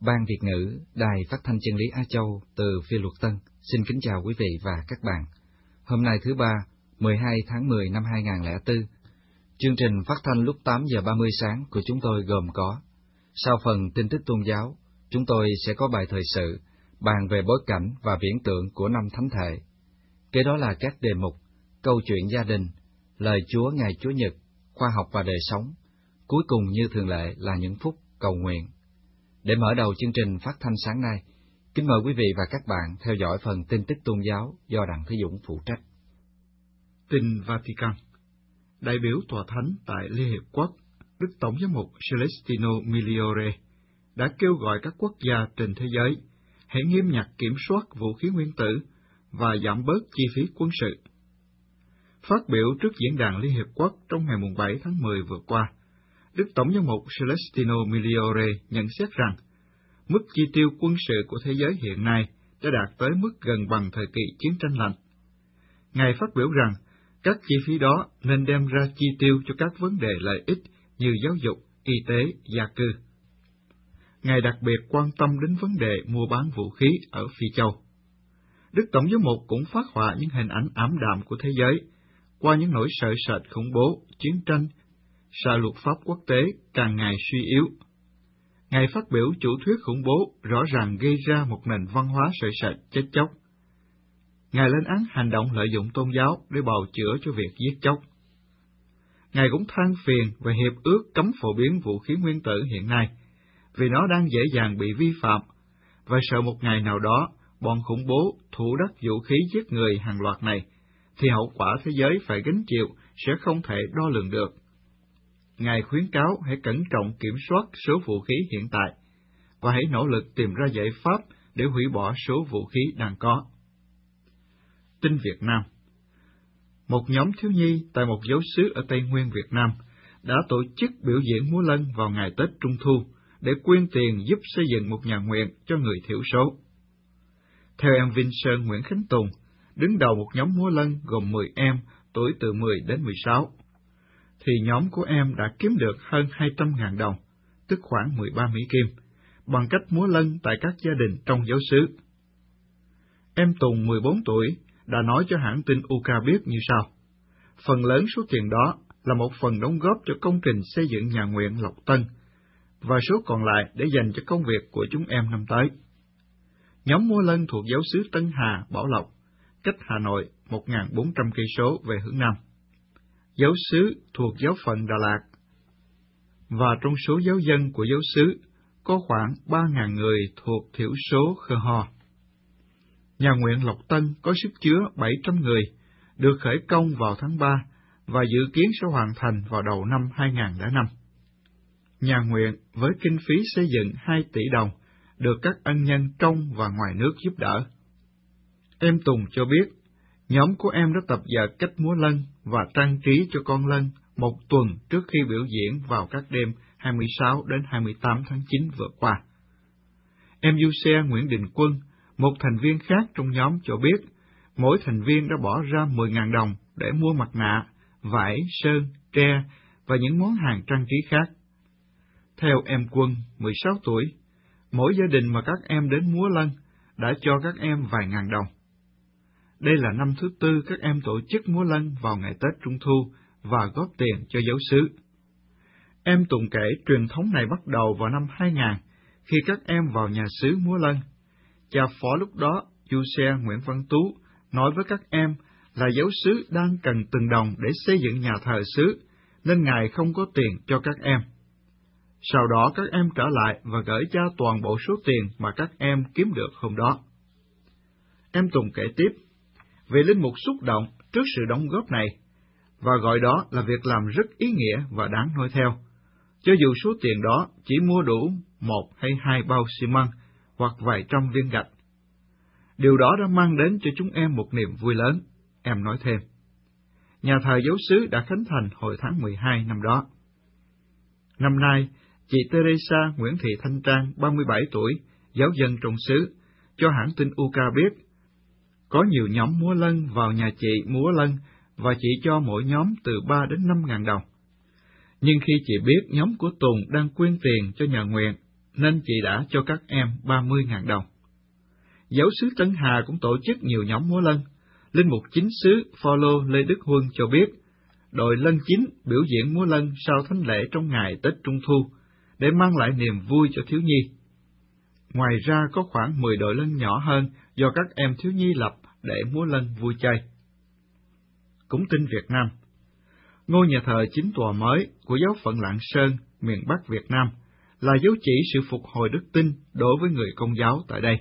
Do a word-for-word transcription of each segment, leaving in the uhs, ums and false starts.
Ban Việt ngữ, Đài Phát thanh Chân lý Á Châu từ Phi Luật Tân, xin kính chào quý vị và các bạn. Hôm nay thứ ba, mười hai tháng mười năm hai nghìn không trăm lẻ bốn, chương trình phát thanh lúc tám giờ ba mươi sáng của chúng tôi gồm có: sau phần tin tức tôn giáo, chúng tôi sẽ có bài thời sự, bàn về bối cảnh và viễn tượng của năm Thánh Thể. Kế đó là các đề mục, câu chuyện gia đình, lời Chúa ngày Chúa Nhật, khoa học và đời sống. Cuối cùng như thường lệ là những phút cầu nguyện. Để mở đầu chương trình phát thanh sáng nay, kính mời quý vị và các bạn theo dõi phần tin tức tôn giáo do Đặng Thế Dũng phụ trách. Tin Vatican. Đại biểu Tòa Thánh tại Liên Hiệp Quốc, Đức Tổng giám mục Celestino Migliore đã kêu gọi các quốc gia trên thế giới hãy nghiêm ngặt kiểm soát vũ khí nguyên tử và giảm bớt chi phí quân sự. Phát biểu trước diễn đàn Liên Hiệp Quốc trong ngày bảy tháng mười vừa qua, Đức Tổng giám mục Celestino Migliore nhận xét rằng mức chi tiêu quân sự của thế giới hiện nay đã đạt tới mức gần bằng thời kỳ chiến tranh lạnh. Ngài phát biểu rằng các chi phí đó nên đem ra chi tiêu cho các vấn đề lợi ích như giáo dục, y tế, gia cư. Ngài đặc biệt quan tâm đến vấn đề mua bán vũ khí ở Phi Châu. Đức Tổng giám mục cũng phát họa những hình ảnh ảm đạm của thế giới qua những nỗi sợ sệt khủng bố, chiến tranh, sợ luật pháp quốc tế càng ngày suy yếu. Ngài phát biểu chủ thuyết khủng bố rõ ràng gây ra một nền văn hóa sợ sệt chết chóc. Ngài lên án hành động lợi dụng tôn giáo để bào chữa cho việc giết chóc. Ngài cũng than phiền về hiệp ước cấm phổ biến vũ khí nguyên tử hiện nay, vì nó đang dễ dàng bị vi phạm, và sợ một ngày nào đó bọn khủng bố thủ đắc vũ khí giết người hàng loạt này, thì hậu quả thế giới phải gánh chịu sẽ không thể đo lường được. Ngài khuyến cáo hãy cẩn trọng kiểm soát số vũ khí hiện tại, và hãy nỗ lực tìm ra giải pháp để hủy bỏ số vũ khí đang có. Tin Việt Nam. Một nhóm thiếu nhi tại một giáo xứ ở Tây Nguyên Việt Nam đã tổ chức biểu diễn múa lân vào ngày Tết Trung Thu để quyên tiền giúp xây dựng một nhà nguyện cho người thiểu số. Theo em Vinh Sơn Nguyễn Khánh Tùng, đứng đầu một nhóm múa lân gồm mười em tuổi từ mười đến mười sáu, thì nhóm của em đã kiếm được hơn hai trăm nghìn đồng, tức khoảng mười ba Mỹ Kim, bằng cách múa lân tại các gia đình trong giáo xứ. Em Tùng mười bốn tuổi đã nói cho hãng tin u ca biết như sau: phần lớn số tiền đó là một phần đóng góp cho công trình xây dựng nhà nguyện Lộc Tân, và số còn lại để dành cho công việc của chúng em năm tới. Nhóm múa lân thuộc giáo xứ Tân Hà, Bảo Lộc, cách Hà Nội một nghìn bốn trăm cây số về hướng Nam. Giáo xứ thuộc giáo phận Đà Lạt, và trong số giáo dân của giáo xứ có khoảng ba nghìn người thuộc thiểu số Khơ Ho. Nhà nguyện Lộc Tân có sức chứa bảy trăm người, được khởi công vào tháng ba và dự kiến sẽ hoàn thành vào đầu năm hai nghìn không trăm lẻ năm. Nhà nguyện với kinh phí xây dựng hai tỷ đồng được các ân nhân trong và ngoài nước giúp đỡ. Em Tùng cho biết, nhóm của em đã tập dượt cách múa lân và trang trí cho con lân một tuần trước khi biểu diễn vào các đêm hai mươi sáu đến hai mươi tám tháng chín vừa qua. Em Du Xe Nguyễn Đình Quân, một thành viên khác trong nhóm cho biết, mỗi thành viên đã bỏ ra mười nghìn đồng để mua mặt nạ, vải, sơn, tre và những món hàng trang trí khác. Theo em Quân, mười sáu tuổi, mỗi gia đình mà các em đến múa lân đã cho các em vài ngàn đồng. Đây là năm thứ tư các em tổ chức múa lân vào ngày Tết Trung Thu và góp tiền cho giáo xứ. Em Tùng kể truyền thống này bắt đầu vào năm hai nghìn, khi các em vào nhà xứ múa lân. Cha phó lúc đó, Du Xe Nguyễn Văn Tú, nói với các em là giáo xứ đang cần từng đồng để xây dựng nhà thờ xứ, nên Ngài không có tiền cho các em. Sau đó các em trở lại và gửi cha toàn bộ số tiền mà các em kiếm được hôm đó. Em Tùng kể tiếp, vị linh mục xúc động trước sự đóng góp này, và gọi đó là việc làm rất ý nghĩa và đáng noi theo, cho dù số tiền đó chỉ mua đủ một hay hai bao xi măng hoặc vài trăm viên gạch. Điều đó đã mang đến cho chúng em một niềm vui lớn, em nói thêm. Nhà thờ giáo xứ đã khánh thành hồi tháng mười hai năm đó. Năm nay, chị Teresa Nguyễn Thị Thanh Trang, ba mươi bảy tuổi, giáo dân trong xứ, cho hãng tin u ca biết, có nhiều nhóm múa lân vào nhà chị múa lân và chị cho mỗi nhóm từ ba đến năm ngàn đồng. Nhưng khi chị biết nhóm của Tùng đang quyên tiền cho nhà nguyện, nên chị đã cho các em ba mươi nghìn đồng. Giáo xứ Tân Hà cũng tổ chức nhiều nhóm múa lân. Linh mục chính xứ Phaolô Lê Đức Huân cho biết, đội lân chính biểu diễn múa lân sau thánh lễ trong ngày Tết Trung Thu, để mang lại niềm vui cho thiếu nhi. Ngoài ra có khoảng mười đội lân nhỏ hơn do các em thiếu nhi lập để múa lân vui chơi. Cũng tin Việt Nam. Ngôi nhà thờ chính tòa mới của giáo phận Lạng Sơn, miền Bắc Việt Nam, là dấu chỉ sự phục hồi đức tin đối với người Công giáo tại đây.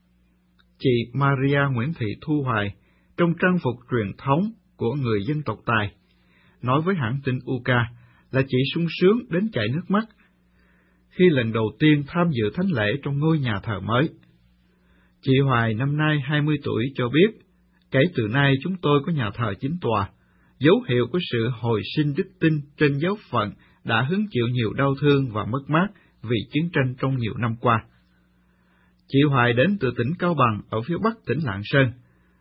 Chị Maria Nguyễn Thị Thu Hoài, trong trang phục truyền thống của người dân tộc Tài, nói với hãng tin u ca là chị sung sướng đến chảy nước mắt khi lần đầu tiên tham dự thánh lễ trong ngôi nhà thờ mới. Chị Hoài năm nay hai mươi tuổi cho biết, kể từ nay chúng tôi có nhà thờ chính tòa, dấu hiệu của sự hồi sinh đức tin trên giáo phận đã hứng chịu nhiều đau thương và mất mát vì chiến tranh trong nhiều năm qua. Chị Hoài đến từ tỉnh Cao Bằng ở phía bắc tỉnh Lạng Sơn,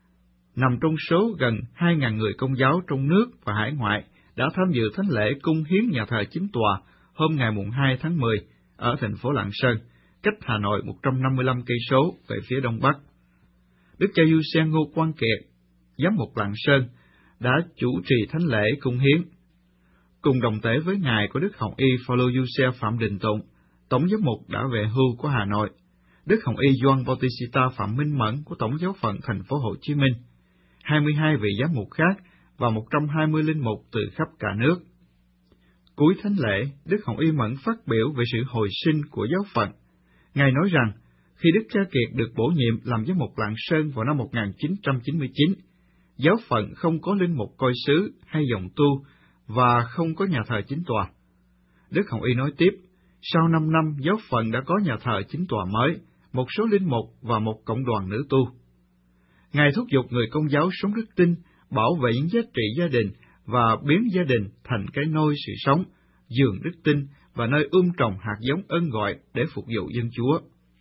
nằm trong số gần hai nghìn người Công giáo trong nước và hải ngoại đã tham dự thánh lễ cung hiến nhà thờ chính tòa hôm ngày mùng hai tháng mười ở thành phố Lạng Sơn, cách Hà Nội một trăm năm mươi lăm cây số về phía đông bắc. Đức cha Du Xe Ngô Quang Kiệt, giám mục Lạng Sơn, đã chủ trì thánh lễ cung hiến. Cùng đồng tế với ngài của Đức Hồng Y Phaolô Du Xe Phạm Đình Tụng, tổng giám mục đã về hưu của Hà Nội, Đức Hồng Y Gioan Bautista Phạm Minh Mẫn của Tổng giáo phận thành phố Hồ Chí Minh, hai mươi hai vị giám mục khác và một trăm hai mươi linh mục từ khắp cả nước. Cuối thánh lễ, Đức Hồng Y Mẫn phát biểu về sự hồi sinh của giáo phận. Ngài nói rằng, khi Đức cha Kiệt được bổ nhiệm làm giám mục Lạng Sơn vào năm một nghìn chín trăm chín mươi chín, giáo phận không có linh mục coi xứ hay dòng tu và không có nhà thờ chính tòa. Đức Hồng Y nói tiếp, sau năm năm giáo phận đã có nhà thờ chính tòa mới, một số linh mục và một cộng đoàn nữ tu. Ngài thúc giục người Công giáo sống đức tin, bảo vệ những giá trị gia đình và biến gia đình thành cái nôi sự sống, giường đức tin và nơi ươm trồng hạt giống ơn gọi để phục vụ dân Chúa.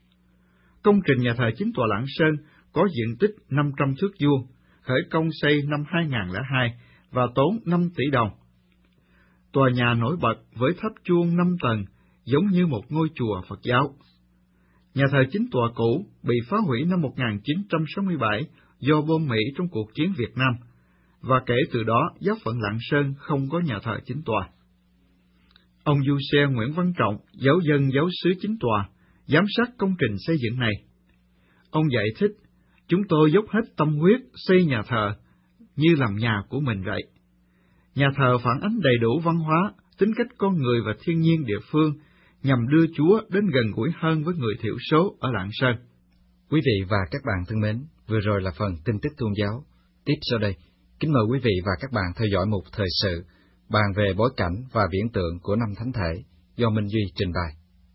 Công trình nhà thờ chính tòa Lạng Sơn có diện tích năm trăm thước vuông, khởi công xây năm hai nghìn không trăm lẻ hai và tốn năm tỷ đồng. Tòa nhà nổi bật với tháp chuông năm tầng, giống như một ngôi chùa Phật giáo. Nhà thờ chính tòa cũ bị phá hủy năm một nghìn chín trăm sáu mươi bảy do bom Mỹ trong cuộc chiến Việt Nam, và kể từ đó giáo phận Lạng Sơn không có nhà thờ chính tòa. Ông Du Xe Nguyễn Văn Trọng, giáo dân giáo xứ chính tòa, giám sát công trình xây dựng này. Ông giải thích, chúng tôi dốc hết tâm huyết xây nhà thờ như làm nhà của mình vậy. Nhà thờ phản ánh đầy đủ văn hóa, tính cách con người và thiên nhiên địa phương, nhằm đưa Chúa đến gần gũi hơn với người thiểu số ở Lạng Sơn. Quý vị và các bạn thân mến, vừa rồi là phần tin tức tôn giáo. Tiếp sau đây, kính mời quý vị và các bạn theo dõi mục thời sự, bàn về bối cảnh và viễn tượng của năm Thánh Thể, do Minh Duy trình bày.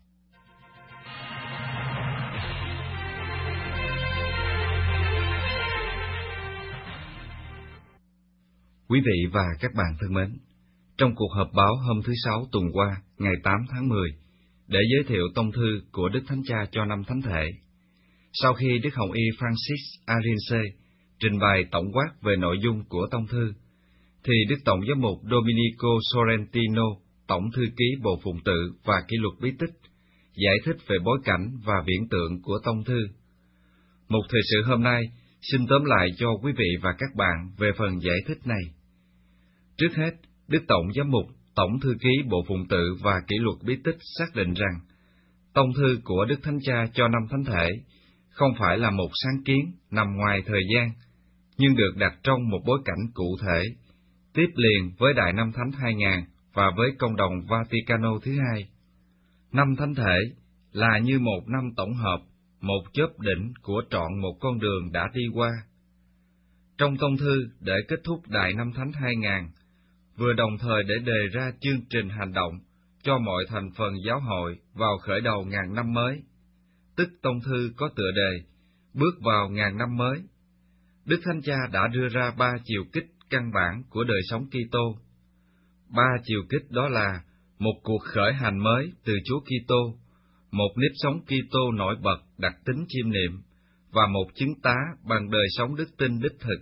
Quý vị và các bạn thân mến, trong cuộc họp báo hôm thứ Sáu tuần qua, ngày tám tháng mười, để giới thiệu tông thư của Đức Thánh Cha cho năm Thánh Thể, sau khi Đức Hồng Y Francis Arinze trình bày tổng quát về nội dung của tông thư, thì Đức Tổng giám mục Domenico Sorrentino, Tổng thư ký Bộ Phụng tự và Kỷ luật bí tích, giải thích về bối cảnh và viễn tượng của tông thư. Mục thời sự hôm nay xin tóm lại cho quý vị và các bạn về phần giải thích này. Trước hết, Đức Tổng giám mục, Tổng thư ký Bộ Phụng tự và Kỷ luật bí tích xác định rằng, tông thư của Đức Thánh Cha cho năm Thánh Thể không phải là một sáng kiến nằm ngoài thời gian, nhưng được đặt trong một bối cảnh cụ thể, tiếp liền với Đại Năm Thánh hai nghìn và với Công đồng Vaticano thứ hai. Năm Thánh Thể là như một năm tổng hợp, một chớp đỉnh của trọn một con đường đã đi qua. Trong tông thư để kết thúc Đại Năm Thánh hai nghìn, vừa đồng thời để đề ra chương trình hành động cho mọi thành phần giáo hội vào khởi đầu ngàn năm mới, tức tông thư có tựa đề Bước vào ngàn năm mới. Đức Thánh Cha đã đưa ra ba chiều kích căn bản của đời sống Kitô. Ba chiều kích đó là một cuộc khởi hành mới từ Chúa Kitô, một nếp sống Kitô nổi bật đặc tính chiêm niệm và một chứng tá bằng đời sống đức tin đích thực.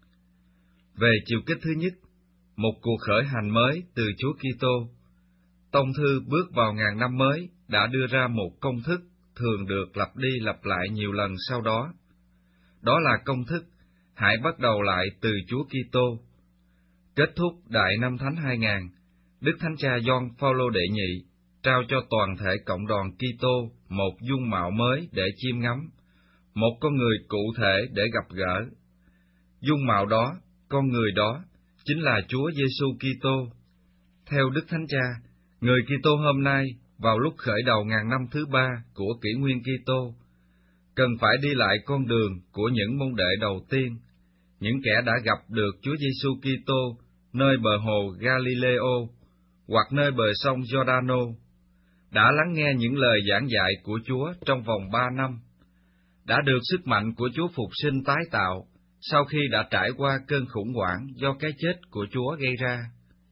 Về chiều kích thứ nhất, một cuộc khởi hành mới từ Chúa Kitô, Tông thư bước vào ngàn năm mới đã đưa ra một công thức thường được lặp đi lặp lại nhiều lần sau đó. Đó là công thức hãy bắt đầu lại từ Chúa Kitô. Kết thúc Đại Năm Thánh hai nghìn, Đức Thánh Cha Gioan Phaolô đệ nhị trao cho toàn thể cộng đoàn Kitô một dung mạo mới để chiêm ngắm, một con người cụ thể để gặp gỡ. Dung mạo đó, con người đó, chính là Chúa Giêsu Kitô. Theo Đức Thánh Cha, người Kitô hôm nay, vào lúc khởi đầu ngàn năm thứ ba của kỷ nguyên Kitô, cần phải đi lại con đường của những môn đệ đầu tiên, những kẻ đã gặp được Chúa Giêsu Kitô nơi bờ hồ Galileo hoặc nơi bờ sông Giordano, đã lắng nghe những lời giảng dạy của Chúa trong vòng ba năm, đã được sức mạnh của Chúa phục sinh tái tạo sau khi đã trải qua cơn khủng hoảng do cái chết của Chúa gây ra.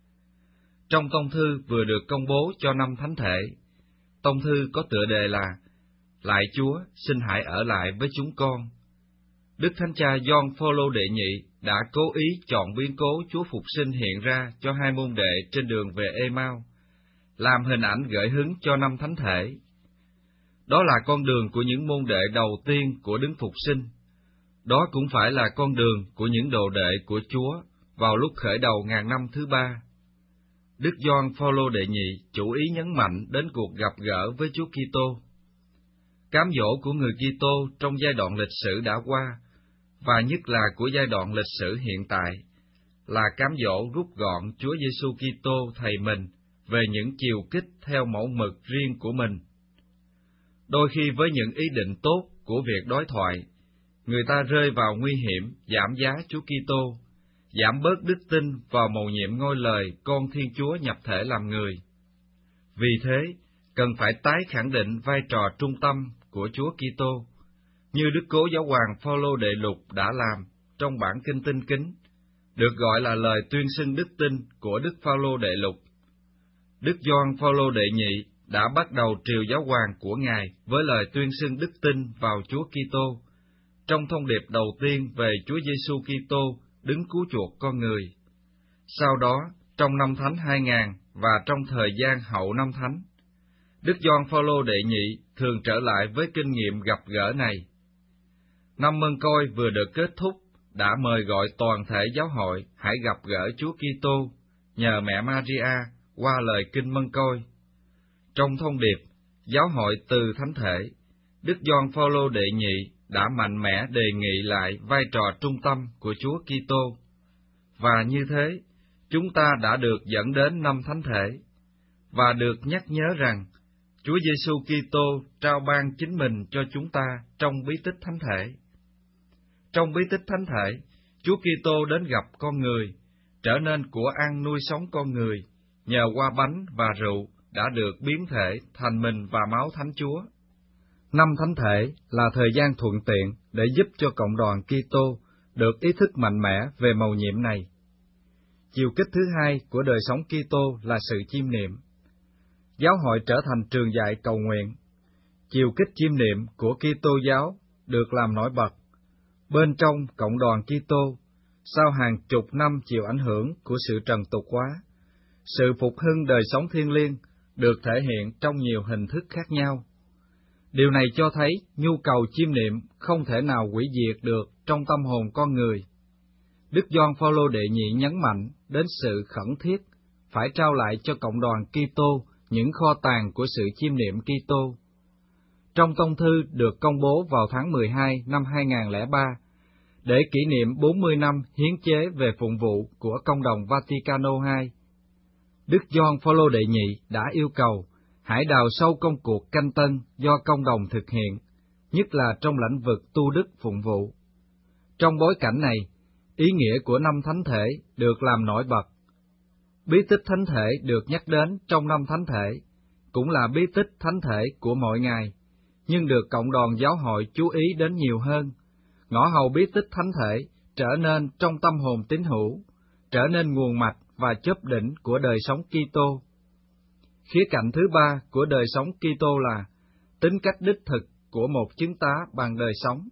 Trong tông thư vừa được công bố cho năm thánh thể, tông thư có tựa đề là Lạy Chúa, xin hãy ở lại với chúng con. Đức Thánh Cha Gioan Phaolô đệ nhị đã cố ý chọn biến cố Chúa phục sinh hiện ra cho hai môn đệ trên đường về Ê-mau, làm hình ảnh gợi hứng cho năm thánh thể. Đó là con đường của những môn đệ đầu tiên của Đấng Phục Sinh. Đó cũng phải là con đường của những đồ đệ của Chúa vào lúc khởi đầu ngàn năm thứ ba. Đức Gioan Phaolô đệ nhị chủ ý nhấn mạnh đến cuộc gặp gỡ với Chúa Kitô. Cám dỗ của người Kitô trong giai đoạn lịch sử đã qua, và nhất là của giai đoạn lịch sử hiện tại, là cám dỗ rút gọn Chúa Giêsu Kitô Thầy mình về những chiều kích theo mẫu mực riêng của mình. Đôi khi với những ý định tốt của việc đối thoại, người ta rơi vào nguy hiểm giảm giá Chúa Kitô, giảm bớt đức tin vào mầu nhiệm ngôi lời con Thiên Chúa nhập thể làm người. Vì thế, cần phải tái khẳng định vai trò trung tâm của Chúa Kitô, như Đức Cố Giáo hoàng Phaolô đệ lục đã làm trong bản kinh Tinh Kính, được gọi là lời tuyên xưng đức tin của Đức Phaolô đệ lục. Đức Gioan Phaolô đệ nhị đã bắt đầu triều giáo hoàng của Ngài với lời tuyên xưng đức tin vào Chúa Kitô, trong thông điệp đầu tiên về Chúa Giêsu Kitô đứng cứu chuộc con người. Sau đó, trong năm thánh hai nghìn và trong thời gian hậu năm thánh, Đức Gioan Phaolô đệ nhị thường trở lại với kinh nghiệm gặp gỡ này. Năm Mân Côi vừa được kết thúc đã mời gọi toàn thể giáo hội hãy gặp gỡ Chúa Kitô nhờ mẹ Maria qua lời kinh Mân Côi. Trong thông điệp giáo hội từ thánh thể, Đức Gioan Phaolô đệ nhị đã mạnh mẽ đề nghị lại vai trò trung tâm của Chúa Kitô, và như thế chúng ta đã được dẫn đến năm thánh thể và được nhắc nhớ rằng Chúa Giêsu Kitô trao ban chính mình cho chúng ta trong bí tích thánh thể. Trong bí tích thánh thể, Chúa Kitô đến gặp con người, trở nên của ăn nuôi sống con người, nhờ qua bánh và rượu đã được biến thể thành mình và máu Thánh Chúa. Năm thánh thể là thời gian thuận tiện để giúp cho cộng đoàn Kitô được ý thức mạnh mẽ về mầu nhiệm này. Chiều kích thứ hai của đời sống Kitô là sự chiêm niệm. Giáo hội trở thành trường dạy cầu nguyện. Chiều kích chiêm niệm của Kitô giáo được làm nổi bật. Bên trong cộng đoàn Kitô, sau hàng chục năm chịu ảnh hưởng của sự trần tục hóa, sự phục hưng đời sống thiêng liêng được thể hiện trong nhiều hình thức khác nhau. Điều này cho thấy nhu cầu chiêm niệm không thể nào hủy diệt được trong tâm hồn con người. Đức Gioan Phaolô đệ nhị nhấn mạnh đến sự khẩn thiết phải trao lại cho cộng đoàn Kitô những kho tàng của sự chiêm niệm Kitô. Trong tông thư được công bố vào tháng mười hai năm hai nghìn lẻ ba, để kỷ niệm bốn mươi năm hiến chế về phụng vụ của Công đồng Vaticano hai, Đức Gioan Phaolô đệ nhị đã yêu cầu hãy đào sâu công cuộc canh tân do công đồng thực hiện, nhất là trong lĩnh vực tu đức phụng vụ. Trong bối cảnh này, ý nghĩa của năm thánh thể được làm nổi bật. Bí tích thánh thể được nhắc đến trong năm thánh thể, cũng là bí tích thánh thể của mọi ngày, nhưng được cộng đoàn giáo hội chú ý đến nhiều hơn, ngõ hầu bí tích thánh thể trở nên trong tâm hồn tín hữu, trở nên nguồn mạch và chóp đỉnh của đời sống Kitô. Khía cạnh thứ ba của đời sống Kitô là tính cách đích thực của một chứng tá bằng đời sống.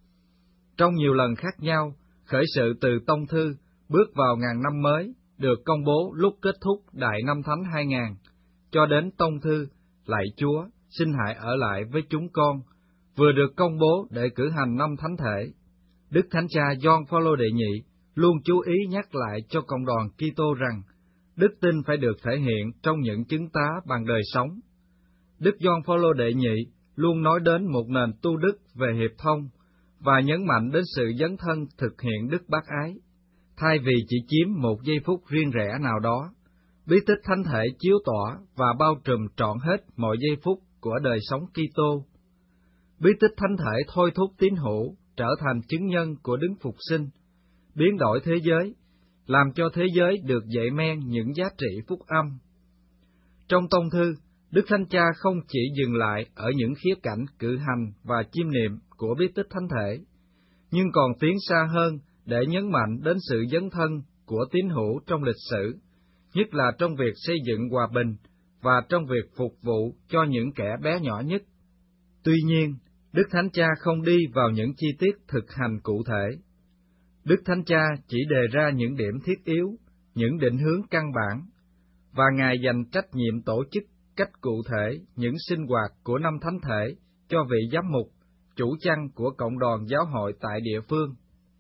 Trong nhiều lần khác nhau, khởi sự từ tông thư bước vào ngàn năm mới được công bố lúc kết thúc Đại Năm Thánh hai nghìn, cho đến tông thư, lạy Chúa, xin hãy ở lại với chúng con, vừa được công bố để cử hành năm thánh thể. Đức Thánh Cha Gioan Phaolô đệ nhị luôn chú ý nhắc lại cho cộng đoàn Kitô rằng đức tin phải được thể hiện trong những chứng tá bằng đời sống. Đức Gioan Phaolô đệ nhị luôn nói đến một nền tu đức về hiệp thông và nhấn mạnh đến sự dấn thân thực hiện đức bác ái, thay vì chỉ chiếm một giây phút riêng rẽ nào đó. Bí tích thánh thể chiếu tỏa và bao trùm trọn hết mọi giây phút của đời sống Kitô. Bí tích thánh thể thôi thúc tín hữu trở thành chứng nhân của đấng phục sinh, biến đổi thế giới, làm cho thế giới được dậy men những giá trị phúc âm. Trong tông thư, Đức Thánh Cha không chỉ dừng lại ở những khía cạnh cử hành và chiêm niệm của bí tích thánh thể, nhưng còn tiến xa hơn để nhấn mạnh đến sự dấn thân của tín hữu trong lịch sử, nhất là trong việc xây dựng hòa bình và trong việc phục vụ cho những kẻ bé nhỏ nhất. Tuy nhiên, Đức Thánh Cha không đi vào những chi tiết thực hành cụ thể. Đức Thánh Cha chỉ đề ra những điểm thiết yếu, những định hướng căn bản, và Ngài dành trách nhiệm tổ chức cách cụ thể những sinh hoạt của năm thánh thể cho vị giám mục, chủ chăn của cộng đoàn giáo hội tại địa phương.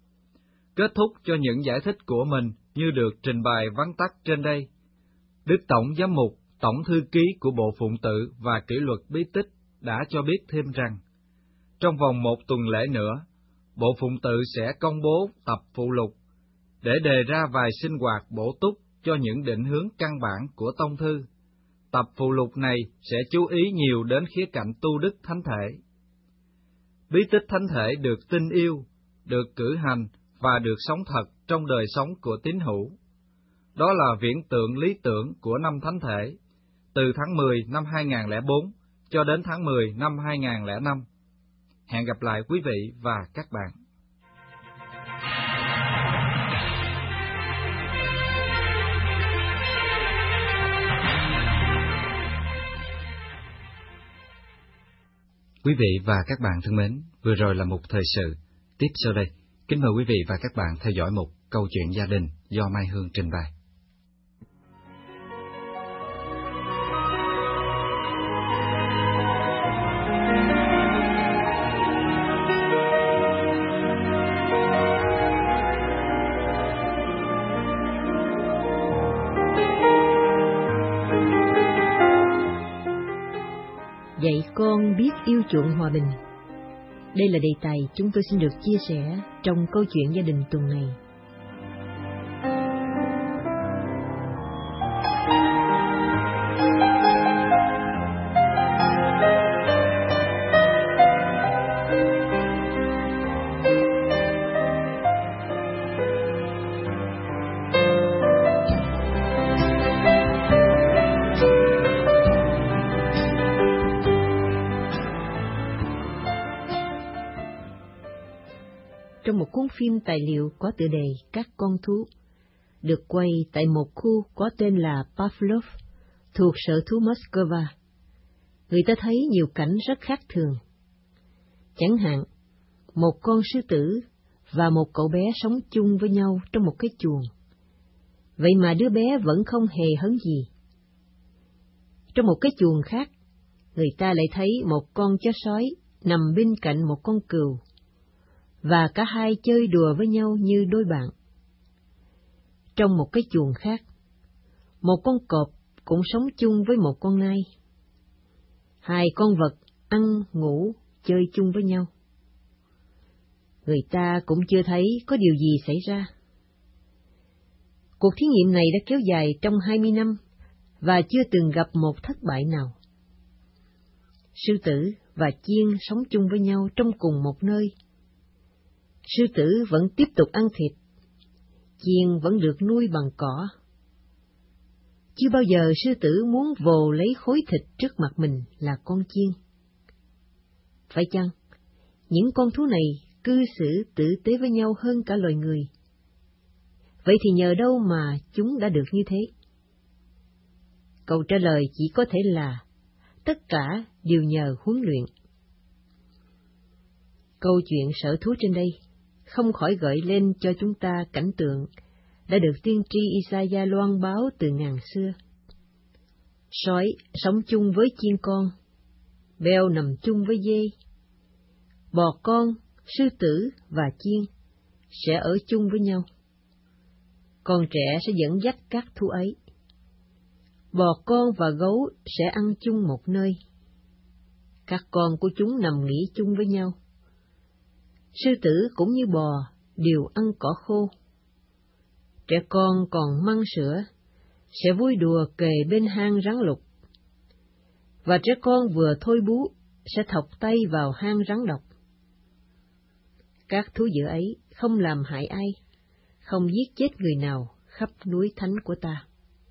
Kết thúc cho những giải thích của mình như được trình bày vắn tắt trên đây, Đức Tổng Giám mục, Tổng Thư ký của Bộ Phụng tự và Kỷ luật bí tích đã cho biết thêm rằng, trong vòng một tuần lễ nữa, Bộ Phụng tự sẽ công bố tập phụ lục để đề ra vài sinh hoạt bổ túc cho những định hướng căn bản của tông thư. Tập phụ lục này sẽ chú ý nhiều đến khía cạnh tu đức thánh thể. Bí tích thánh thể được tin yêu, được cử hành và được sống thật trong đời sống của tín hữu. Đó là viễn tượng lý tưởng của năm thánh thể, từ tháng mười năm hai nghìn không trăm lẻ bốn cho đến tháng mười năm hai nghìn không trăm lẻ năm. Hẹn gặp lại quý vị và các bạn. Quý vị và các bạn thân mến, vừa rồi là một thời sự. Tiếp sau đây, kính mời quý vị và các bạn theo dõi một câu chuyện gia đình do Mai Hương trình bày. Dạy con biết yêu chuộng hòa bình. Đây là đề tài chúng tôi xin được chia sẻ trong câu chuyện gia đình tuần này. Trong một cuốn phim tài liệu có tựa đề Các con thú, được quay tại một khu có tên là Pavlov, thuộc sở thú Moscow, người ta thấy nhiều cảnh rất khác thường. Chẳng hạn, một con sư tử và một cậu bé sống chung với nhau trong một cái chuồng. Vậy mà đứa bé vẫn không hề hấn gì. Trong một cái chuồng khác, người ta lại thấy một con chó sói nằm bên cạnh một con cừu, và cả hai chơi đùa với nhau như đôi bạn. Trong một cái chuồng khác, một con cọp cũng sống chung với một con nai. Hai con vật ăn, ngủ, chơi chung với nhau. Người ta cũng chưa thấy có điều gì xảy ra. Cuộc thí nghiệm này đã kéo dài trong hai mươi năm và chưa từng gặp một thất bại nào. Sư tử và chiên sống chung với nhau trong cùng một nơi. Sư tử vẫn tiếp tục ăn thịt, chiên vẫn được nuôi bằng cỏ. Chưa bao giờ sư tử muốn vồ lấy khối thịt trước mặt mình là con chiên. Phải chăng, những con thú này cư xử tử tế với nhau hơn cả loài người? Vậy thì nhờ đâu mà chúng đã được như thế? Câu trả lời chỉ có thể là tất cả đều nhờ huấn luyện. Câu chuyện sở thú trên đây không khỏi gợi lên cho chúng ta cảnh tượng đã được tiên tri Isaiah loan báo từ ngàn xưa. Sói sống chung với chiên con, beo nằm chung với dê. Bò con, sư tử và chiên sẽ ở chung với nhau. Con trẻ sẽ dẫn dắt các thú ấy. Bò con và gấu sẽ ăn chung một nơi. Các con của chúng nằm nghỉ chung với nhau. Sư tử cũng như bò đều ăn cỏ khô. Trẻ con còn măng sữa sẽ vui đùa kề bên hang rắn lục. Và trẻ con vừa thôi bú sẽ thọc tay vào hang rắn độc. Các thú dữ ấy không làm hại ai, không giết chết người nào khắp núi thánh của ta.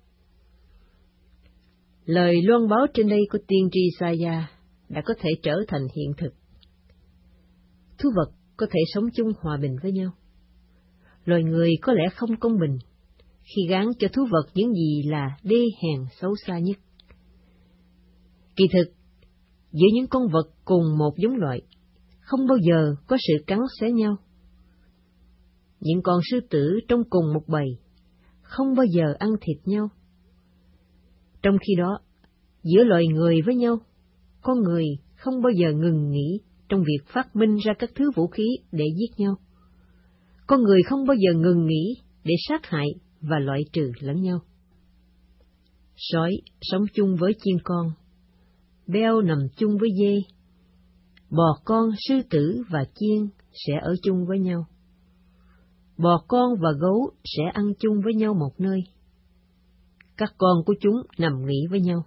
Lời loan báo trên đây của tiên tri Isaiah đã có thể trở thành hiện thực. Thú vật có thể sống chung hòa bình với nhau. Loài người có lẽ không công bình khi gán cho thú vật những gì là đê hèn xấu xa nhất. Kỳ thực, giữa những con vật cùng một giống loại, không bao giờ có sự cắn xé nhau. Những con sư tử trong cùng một bầy không bao giờ ăn thịt nhau. Trong khi đó, giữa loài người với nhau, con người không bao giờ ngừng nghỉ trong việc phát minh ra các thứ vũ khí để giết nhau. Con người không bao giờ ngừng nghỉ để sát hại và loại trừ lẫn nhau. Sói sống chung với chiên con, beo nằm chung với dê, bò con, sư tử và chiên sẽ ở chung với nhau. Bò con và gấu sẽ ăn chung với nhau một nơi. Các con của chúng nằm nghỉ với nhau.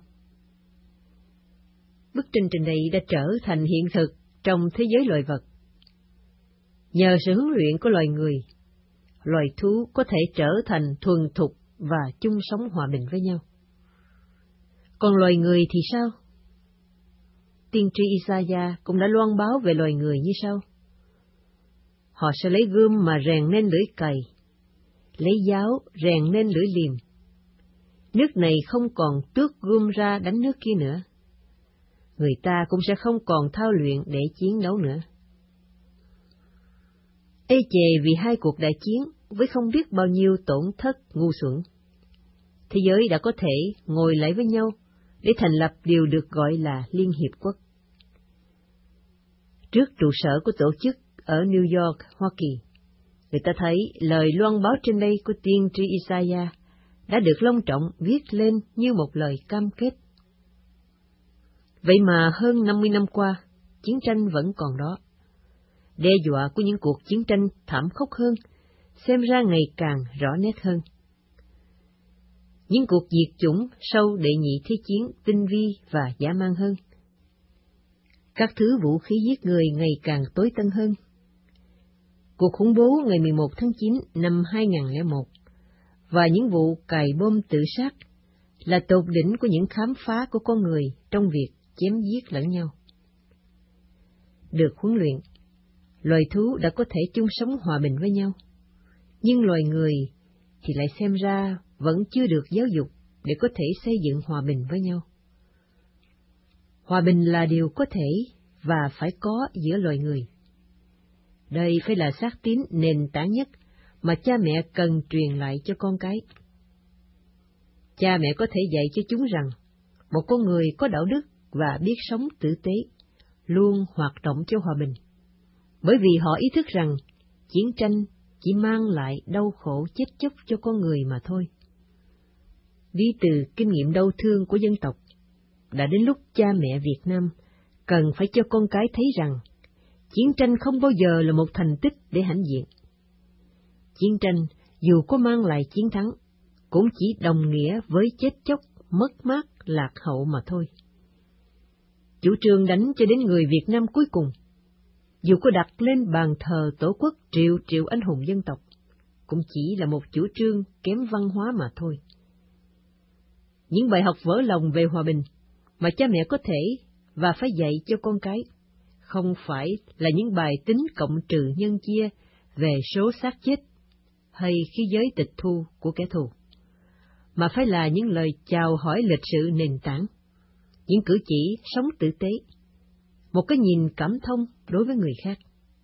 Bức tranh trên đây đã trở thành hiện thực trong thế giới loài vật. Nhờ sự huấn luyện của loài người, loài thú có thể trở thành thuần thục và chung sống hòa bình với nhau. Còn loài người thì sao? Tiên tri Isaiah cũng đã loan báo về loài người như sau: họ sẽ lấy gươm mà rèn nên lưỡi cày, lấy giáo rèn nên lưỡi liềm. Nước này không còn tước gươm ra đánh nước kia nữa. Người ta cũng sẽ không còn thao luyện để chiến đấu nữa. Ê chề vì hai cuộc đại chiến với không biết bao nhiêu tổn thất ngu xuẩn, thế giới đã có thể ngồi lại với nhau để thành lập điều được gọi là Liên Hiệp Quốc. Trước trụ sở của tổ chức ở New York, Hoa Kỳ, người ta thấy lời loan báo trên đây của tiên tri Isaiah đã được long trọng viết lên như một lời cam kết. Vậy mà hơn năm mươi năm qua, chiến tranh vẫn còn đó. Đe dọa của những cuộc chiến tranh thảm khốc hơn, xem ra ngày càng rõ nét hơn. Những cuộc diệt chủng sau đệ nhị thế chiến tinh vi và dã man hơn. Các thứ vũ khí giết người ngày càng tối tân hơn. Cuộc khủng bố ngày mười một tháng chín năm hai nghìn không trăm lẻ một và những vụ cài bom tự sát là tột đỉnh của những khám phá của con người trong việc chém giết lẫn nhau. Được huấn luyện, loài thú đã có thể chung sống hòa bình với nhau, nhưng loài người thì lại xem ra vẫn chưa được giáo dục để có thể xây dựng hòa bình với nhau. Hòa bình là điều có thể và phải có giữa loài người. Đây phải là xác tín nền tảng nhất mà cha mẹ cần truyền lại cho con cái. Cha mẹ có thể dạy cho chúng rằng một con người có đạo đức và biết sống tử tế luôn hoạt động cho hòa bình, bởi vì họ ý thức rằng chiến tranh chỉ mang lại đau khổ chết chóc cho con người mà thôi. Ví từ kinh nghiệm đau thương của dân tộc, đã đến lúc cha mẹ Việt Nam cần phải cho con cái thấy rằng chiến tranh không bao giờ là một thành tích để hãnh diện. Chiến tranh dù có mang lại chiến thắng, cũng chỉ đồng nghĩa với chết chóc, mất mát, lạc hậu mà thôi. Chủ trương đánh cho đến người Việt Nam cuối cùng, dù có đặt lên bàn thờ tổ quốc triệu triệu anh hùng dân tộc, cũng chỉ là một chủ trương kém văn hóa mà thôi. Những bài học vỡ lòng về hòa bình mà cha mẹ có thể và phải dạy cho con cái, không phải là những bài tính cộng trừ nhân chia về số xác chết hay khí giới tịch thu của kẻ thù, mà phải là những lời chào hỏi lịch sự nền tảng, những cử chỉ sống tử tế, một cái nhìn cảm thông đối với người khác.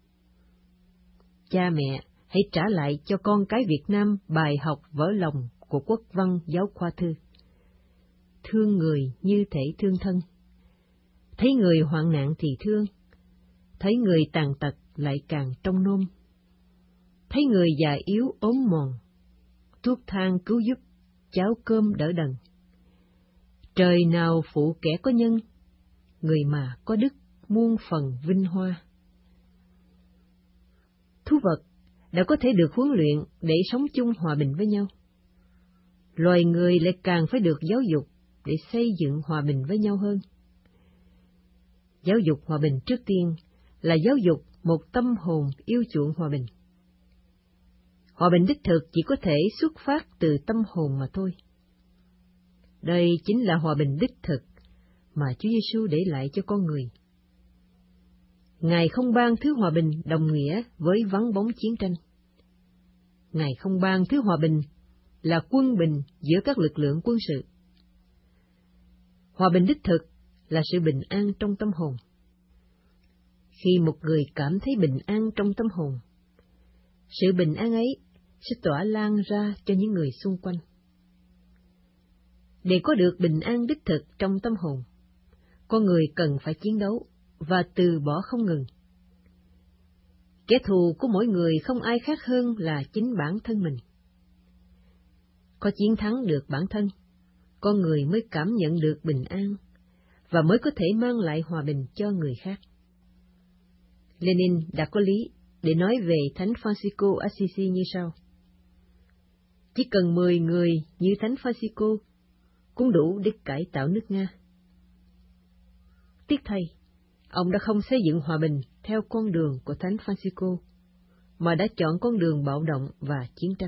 Cha mẹ hãy trả lại cho con cái Việt Nam bài học vỡ lòng của quốc văn giáo khoa thư. thương người như thể thương thân. Thấy người hoạn nạn thì thương, thấy người tàn tật lại càng trông nom. Thấy người già yếu ốm mòn, thuốc thang cứu giúp, cháo cơm đỡ đần. Trời nào phụ kẻ có nhân, người mà có đức muôn phần vinh hoa. Thú vật đã có thể được huấn luyện để sống chung hòa bình với nhau. Loài người lại càng phải được giáo dục để xây dựng hòa bình với nhau hơn. Giáo dục hòa bình trước tiên là giáo dục một tâm hồn yêu chuộng hòa bình. Hòa bình đích thực chỉ có thể xuất phát từ tâm hồn mà thôi. Đây chính là hòa bình đích thực mà Chúa Giêsu để lại cho con người. Ngài không ban thứ hòa bình đồng nghĩa với vắng bóng chiến tranh. Ngài không ban thứ hòa bình là quân bình giữa các lực lượng quân sự. Hòa bình đích thực là sự bình an trong tâm hồn. Khi một người cảm thấy bình an trong tâm hồn, sự bình an ấy sẽ tỏa lan ra cho những người xung quanh. Để có được bình an đích thực trong tâm hồn, con người cần phải chiến đấu và từ bỏ không ngừng. Kẻ thù của mỗi người không ai khác hơn là chính bản thân mình. Có chiến thắng được bản thân, con người mới cảm nhận được bình an và mới có thể mang lại hòa bình cho người khác. Lenin đã có lý để nói về Thánh Francisco Assisi như sau: chỉ cần mười người như Thánh Francisco cũng đủ để cải tạo nước Nga. Tiếc thay, ông đã không xây dựng hòa bình theo con đường của Thánh Francisco, mà đã chọn con đường bạo động và chiến tranh.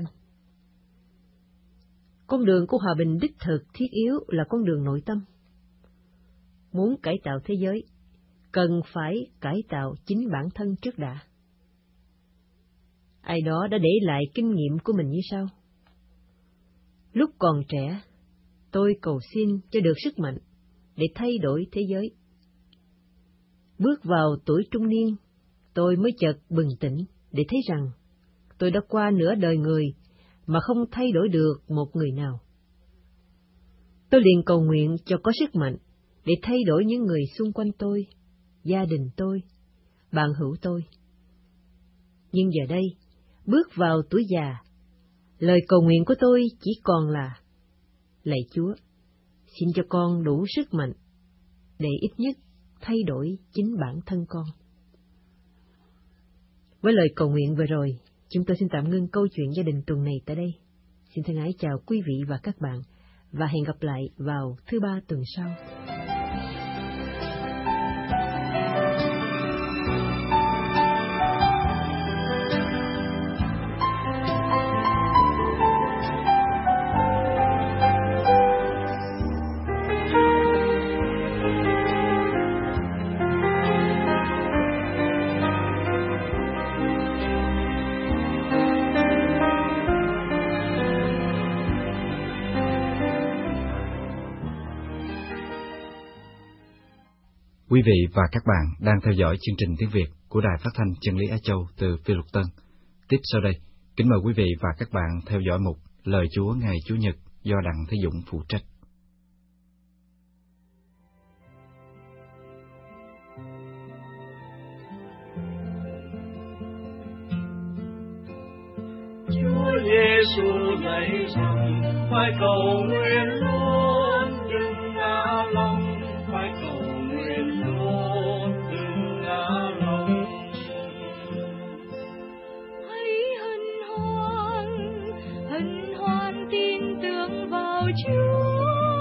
Con đường của hòa bình đích thực thiết yếu là con đường nội tâm. Muốn cải tạo thế giới, cần phải cải tạo chính bản thân trước đã. Ai đó đã để lại kinh nghiệm của mình như sau: lúc còn trẻ, tôi cầu xin cho được sức mạnh để thay đổi thế giới. Bước vào tuổi trung niên, tôi mới chợt bừng tỉnh để thấy rằng tôi đã qua nửa đời người mà không thay đổi được một người nào. Tôi liền cầu nguyện cho có sức mạnh để thay đổi những người xung quanh tôi, gia đình tôi, bạn hữu tôi. Nhưng giờ đây, bước vào tuổi già, lời cầu nguyện của tôi chỉ còn là: lạy Chúa, xin cho con đủ sức mạnh để ít nhất thay đổi chính bản thân con. Với lời cầu nguyện vừa rồi, chúng tôi xin tạm ngưng câu chuyện gia đình tuần này tại đây. Xin thân ái chào quý vị và các bạn, và hẹn gặp lại vào thứ ba tuần sau. Quý vị và các bạn đang theo dõi chương trình tiếng Việt của Đài Phát thanh Chân lý Á Châu từ Phi Luật Tân. Tiếp sau đây, kính mời quý vị và các bạn theo dõi mục Lời Chúa ngày Chủ nhật do Đặng Thế Dũng phụ trách. Chúa Giêsu dạy rằng phải cầu nguyện luôn, đừng ngã lòng, phải cầu nguyện luôn, đừng ngã lòng. Hãy hân hoan, hân hoan tin tưởng vào Chúa,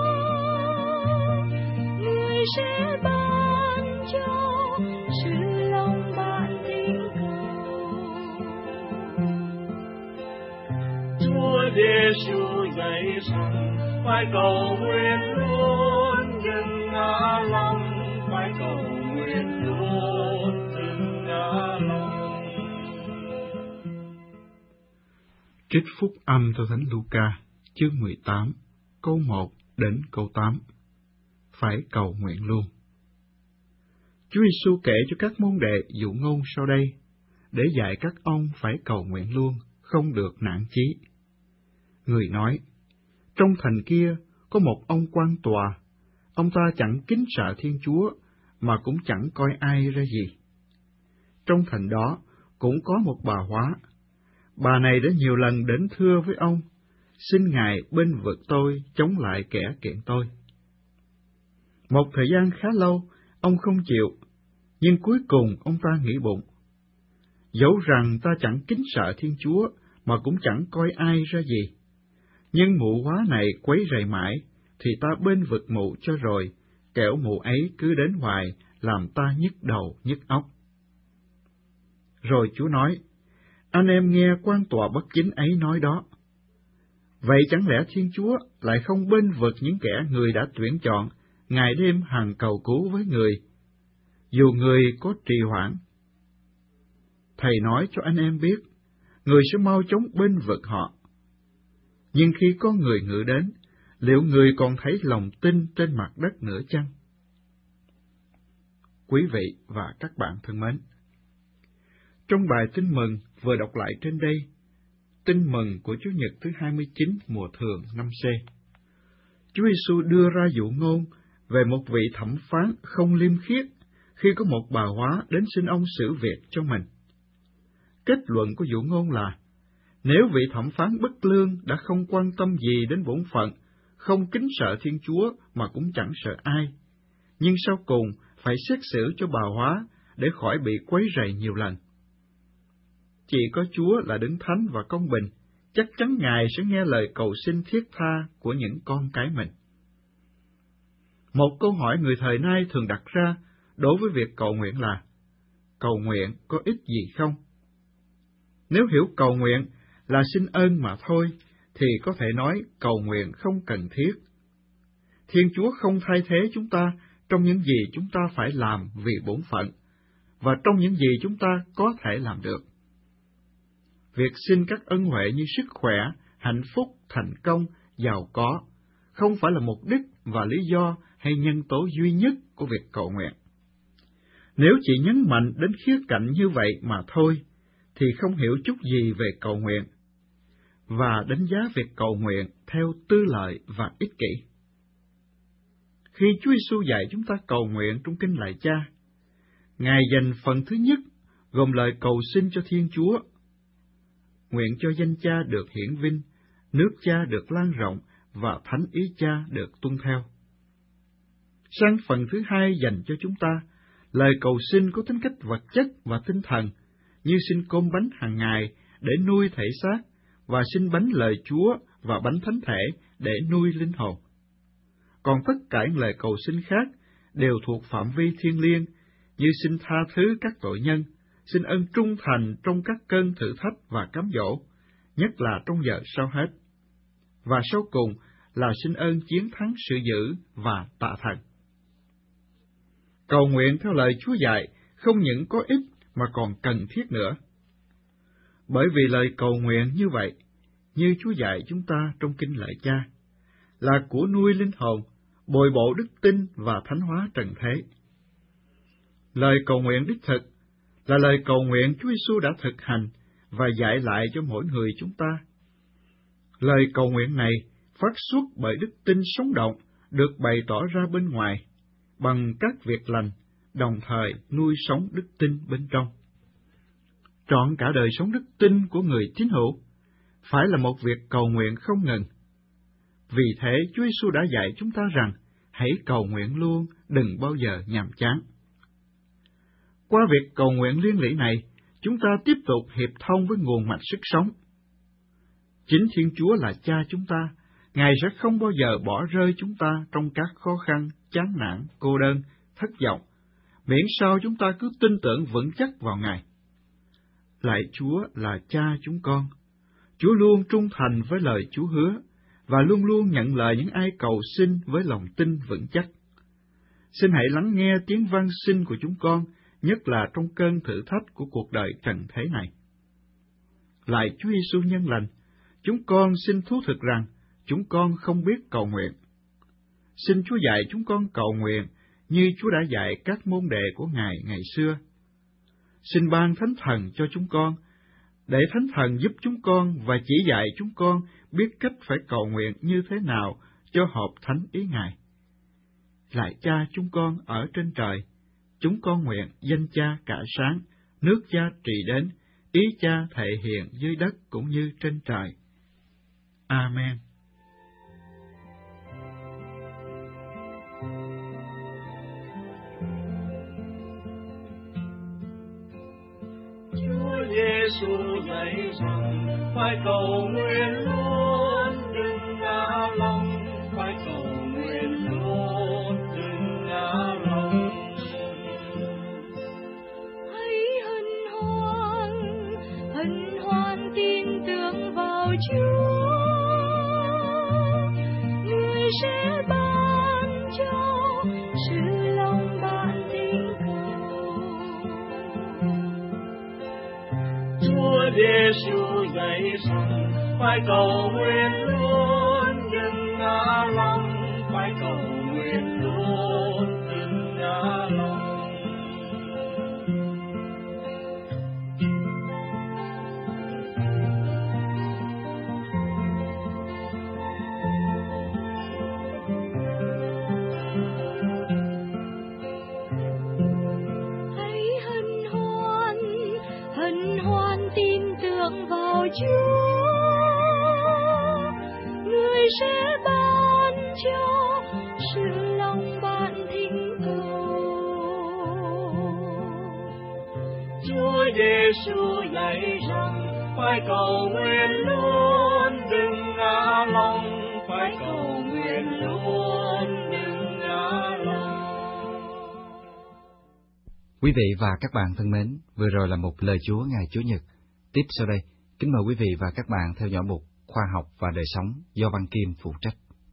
người sẽ ban cho sự lòng bạn tin cầu. Chúa Giêsu dạy rằng phải cầu nguyện luôn, đừng ngã lòng, phải cầu nguyện luôn, đừng ngã lòng. Trích phúc âm theo Thánh Luca, chương mười tám, câu một đến câu tám. Phải cầu nguyện luôn. Chúa Giêsu kể cho các môn đệ dụ ngôn sau đây, để dạy các ông phải cầu nguyện luôn, không được nản chí. Người nói: trong thành kia có một ông quan tòa, ông ta chẳng kính sợ Thiên Chúa, mà cũng chẳng coi ai ra gì. Trong thành đó cũng có một bà hóa. Bà này đã nhiều lần đến thưa với ông, xin Ngài bênh vực tôi chống lại kẻ kiện tôi. Một thời gian khá lâu, ông không chịu, nhưng cuối cùng ông ta nghĩ bụng, dẫu rằng ta chẳng kính sợ Thiên Chúa, mà cũng chẳng coi ai ra gì, nhưng mụ hóa này quấy rầy mãi, thì ta bênh vực mụ cho rồi, kẻo mụ ấy cứ đến hoài, làm ta nhức đầu nhức óc. Rồi Chúa nói, anh em nghe quan tòa bất chính ấy nói đó. Vậy chẳng lẽ Thiên Chúa lại không bênh vực những kẻ người đã tuyển chọn, ngày đêm hằng cầu cứu với người, dù người có trì hoãn? Thầy nói cho anh em biết, người sẽ mau chóng bênh vực họ. Nhưng khi có người ngự đến, liệu người còn thấy lòng tin trên mặt đất nữa chăng? Quý vị và các bạn thân mến, trong bài tin mừng vừa đọc lại trên đây, tin mừng của Chủ nhật thứ hai mươi chín mùa thường năm C, Chúa Giêsu đưa ra dụ ngôn về một vị thẩm phán không liêm khiết khi có một bà hóa đến xin ông xử việc cho mình. Kết luận của dụ ngôn là, nếu vị thẩm phán bất lương đã không quan tâm gì đến bổn phận, không kính sợ Thiên Chúa mà cũng chẳng sợ ai, nhưng sau cùng phải xét xử cho bà hóa để khỏi bị quấy rầy nhiều lần. Chỉ có Chúa là đấng thánh và công bình, chắc chắn Ngài sẽ nghe lời cầu xin thiết tha của những con cái mình. Một câu hỏi người thời nay thường đặt ra đối với việc cầu nguyện là, cầu nguyện có ích gì không? Nếu hiểu cầu nguyện là xin ơn mà thôi, thì có thể nói cầu nguyện không cần thiết. Thiên Chúa không thay thế chúng ta trong những gì chúng ta phải làm vì bổn phận, và trong những gì chúng ta có thể làm được. Việc xin các ân huệ như sức khỏe, hạnh phúc, thành công, giàu có, không phải là mục đích và lý do hay nhân tố duy nhất của việc cầu nguyện. Nếu chỉ nhấn mạnh đến khía cạnh như vậy mà thôi, thì không hiểu chút gì về cầu nguyện, và đánh giá việc cầu nguyện theo tư lợi và ích kỷ. Khi Chúa Giêsu dạy chúng ta cầu nguyện trong Kinh Lạy Cha, Ngài dành phần thứ nhất gồm lời cầu xin cho Thiên Chúa. Nguyện cho danh Cha được hiển vinh, nước Cha được lan rộng và thánh ý Cha được tuân theo. Sang phần thứ hai dành cho chúng ta, lời cầu xin có tính cách vật chất và tinh thần, như xin cơm bánh hàng ngày để nuôi thể xác, và xin bánh lời Chúa và bánh thánh thể để nuôi linh hồn. Còn tất cả những lời cầu xin khác đều thuộc phạm vi thiêng liêng, như xin tha thứ các tội nhân, xin ơn trung thành trong các cơn thử thách và cám dỗ, nhất là trong giờ sau hết. Và sau cùng là xin ơn chiến thắng sự dữ và tạ thần. Cầu nguyện theo lời Chúa dạy không những có ích mà còn cần thiết nữa. Bởi vì lời cầu nguyện như vậy, như Chúa dạy chúng ta trong Kinh Lạy Cha, là của nuôi linh hồn, bồi bổ đức tin và thánh hóa trần thế. Lời cầu nguyện đích thực là lời cầu nguyện Chúa Giêsu đã thực hành và dạy lại cho mỗi người chúng ta. Lời cầu nguyện này phát xuất bởi đức tin sống động, được bày tỏ ra bên ngoài, bằng các việc lành, đồng thời nuôi sống đức tin bên trong. Trọn cả đời sống đức tin của người tín hữu phải là một việc cầu nguyện không ngừng. Vì thế Chúa Giêsu đã dạy chúng ta rằng, hãy cầu nguyện luôn, đừng bao giờ nhàm chán. Qua việc cầu nguyện liên lỉ này, chúng ta tiếp tục hiệp thông với nguồn mạch sức sống. Chính Thiên Chúa là Cha chúng ta, Ngài sẽ không bao giờ bỏ rơi chúng ta trong các khó khăn, chán nản, cô đơn, thất vọng, miễn sao chúng ta cứ tin tưởng vững chắc vào Ngài. Lạy Chúa là Cha chúng con, Chúa luôn trung thành với lời Chúa hứa, và luôn luôn nhận lời những ai cầu xin với lòng tin vững chắc. Xin hãy lắng nghe tiếng van xin của chúng con, nhất là trong cơn thử thách của cuộc đời trần thế này. Lạy Chúa Giêsu nhân lành, chúng con xin thú thực rằng chúng con không biết cầu nguyện. Xin Chúa dạy chúng con cầu nguyện như Chúa đã dạy các môn đệ của Ngài ngày xưa. Xin ban Thánh Thần cho chúng con, để Thánh Thần giúp chúng con và chỉ dạy chúng con biết cách phải cầu nguyện như thế nào cho hợp thánh ý Ngài. Lạy Cha chúng con ở trên trời, chúng con nguyện danh Cha cả sáng, nước Cha trị đến, ý Cha thể hiện dưới đất cũng như trên trời. Amen. Chúa Giêsu dạy rằng phải cầu nguyện luôn, đừng ngã lòng, phải cầu nguyện luôn, đừng ngã lòng. Hãy hân hoan, hân hoan tin tưởng vào Chúa, Người sẽ ban cho sự lòng bạn thỉnh cầu. Chúa Giêsu dạy rằng phải cầu nguyện luôn, đừng ngã lòng, phải cầu nguyện luôn, đừng ngã lòng. Hãy hân hoan, hân hoan tin tưởng vào Chúa, Người sẽ ban cho sự lòng bạn thỉnh cầu. Chúa Giêsu dạy rằng phải cầu nguyện luôn, đừng ngã lòng, phải cầu nguyện luôn, đừng ngã lòng. Quý vị và các bạn thân mến, vừa rồi là một lời Chúa ngày Chủ nhật. Tiếp sau đây, kính mời quý vị và các bạn theo dõi mục Khoa học và đời sống do Văn Kim phụ trách.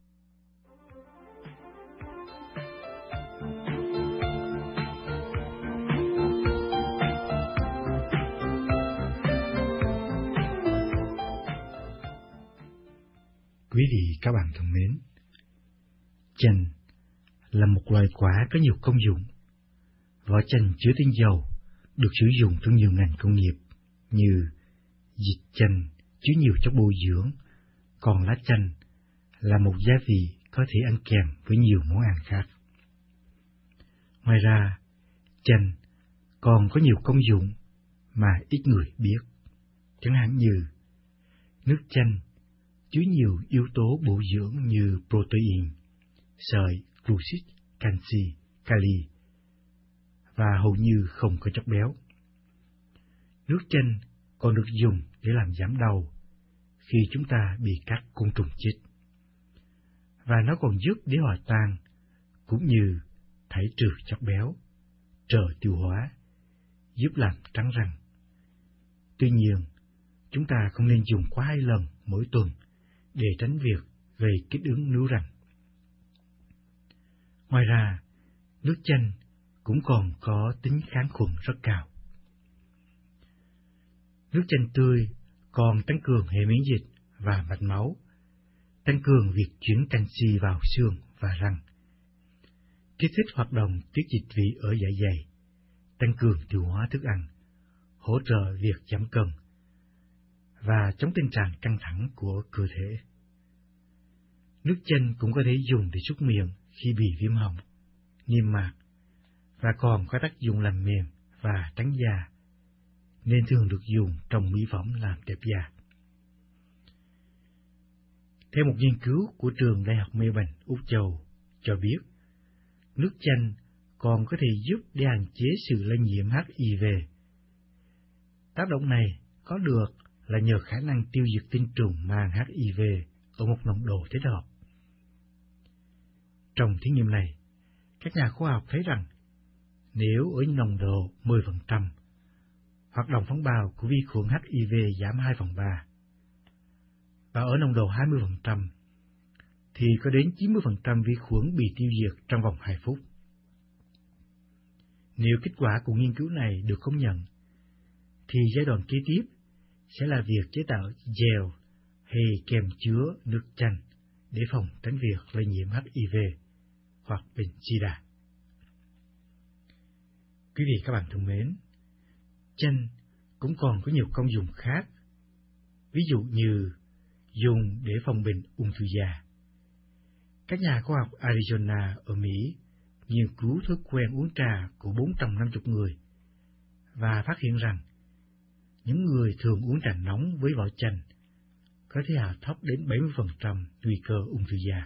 Quý vị các bạn thân mến, chanh là một loài quả có nhiều công dụng. Vỏ chanh chứa tinh dầu, được sử dụng trong nhiều ngành công nghiệp như dịch chanh chứa nhiều chất bổ dưỡng, còn lá chanh là một gia vị có thể ăn kèm với nhiều món ăn khác. Ngoài ra, chanh còn có nhiều công dụng mà ít người biết, chẳng hạn như nước chanh chứa nhiều yếu tố bổ dưỡng như protein, sợi, glucid, canxi, kali và hầu như không có chất béo. Nước chanh còn được dùng để làm giảm đau khi chúng ta bị các côn trùng chích, và nó còn giúp để hòa tan cũng như thải trừ chất béo, trợ tiêu hóa, giúp làm trắng răng. Tuy nhiên, chúng ta không nên dùng quá hai lần mỗi tuần để tránh việc gây kích ứng nướu răng. Ngoài ra, nước chanh cũng còn có tính kháng khuẩn rất cao. Nước chanh tươi còn tăng cường hệ miễn dịch và mạch máu, tăng cường việc chuyển canxi vào xương và răng, kích thích hoạt động tiết dịch vị ở dạ dày, tăng cường tiêu hóa thức ăn, hỗ trợ việc giảm cân và chống tình trạng căng thẳng của cơ thể. Nước chanh cũng có thể dùng để súc miệng khi bị viêm họng, niêm mạc, và còn có tác dụng làm mềm và trắng da, nên thường được dùng trong mỹ phẩm làm đẹp da. Theo một nghiên cứu của trường Đại học Melbourne, Úc Châu cho biết, nước chanh còn có thể giúp để hạn chế sự lây nhiễm H I V. Tác động này có được là nhờ khả năng tiêu diệt tinh trùng mang H I V ở một nồng độ thích hợp. Trong thí nghiệm này, các nhà khoa học thấy rằng nếu ở nồng độ mười phần trăm, hoạt động phóng bào của vi khuẩn H I V giảm hai phần ba, và ở nồng độ hai mươi phần trăm thì có đến chín mươi phần trăm vi khuẩn bị tiêu diệt trong vòng hai phút. Nếu kết quả của nghiên cứu này được công nhận, thì giai đoạn kế tiếp sẽ là việc chế tạo gel hay kèm chứa nước chanh để phòng tránh việc lây nhiễm H I V hoặc bệnh sida. Quý vị các bạn thân mến, chanh cũng còn có nhiều công dụng khác, ví dụ như dùng để phòng bệnh ung thư da. Các nhà khoa học Arizona ở Mỹ nghiên cứu thói quen uống trà của bốn trăm năm mươi người và phát hiện rằng những người thường uống trà nóng với vỏ chanh có thể hạ thấp đến bảy mươi phần trăm nguy cơ ung thư da.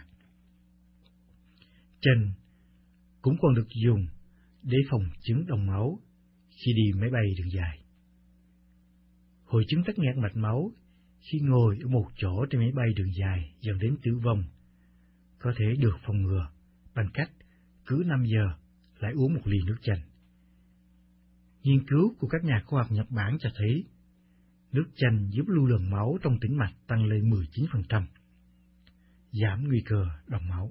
Chanh cũng còn được dùng để phòng chứng đông máu khi đi máy bay đường dài. Hội chứng tắc nghẽn mạch máu khi ngồi ở một chỗ trên máy bay đường dài dẫn đến tử vong có thể được phòng ngừa bằng cách cứ năm giờ lại uống một ly nước chanh. Nghiên cứu của các nhà khoa học Nhật Bản cho thấy nước chanh giúp lưu lượng máu trong tĩnh mạch tăng lên mười chín phần trăm, giảm nguy cơ đông máu.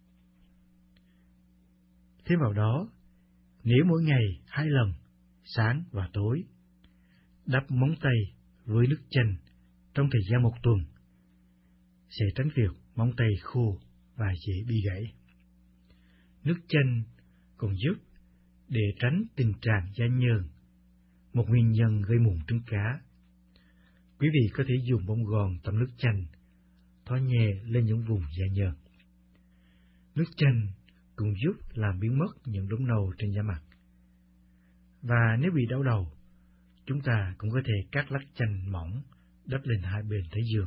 Thêm vào đó, nếu mỗi ngày hai lần, sáng và tối, đắp móng tay với nước chanh trong thời gian một tuần, sẽ tránh việc móng tay khô và dễ bị gãy. Nước chanh còn giúp để tránh tình trạng da nhờn, một nguyên nhân gây mụn trứng cá. Quý vị có thể dùng bông gòn tẩm nước chanh, thoa nhẹ lên những vùng da nhờn. Nước chanh cũng giúp làm biến mất những đốm nâu trên da mặt. Và nếu bị đau đầu, chúng ta cũng có thể cắt lát chanh mỏng đắp lên hai bên thái dương.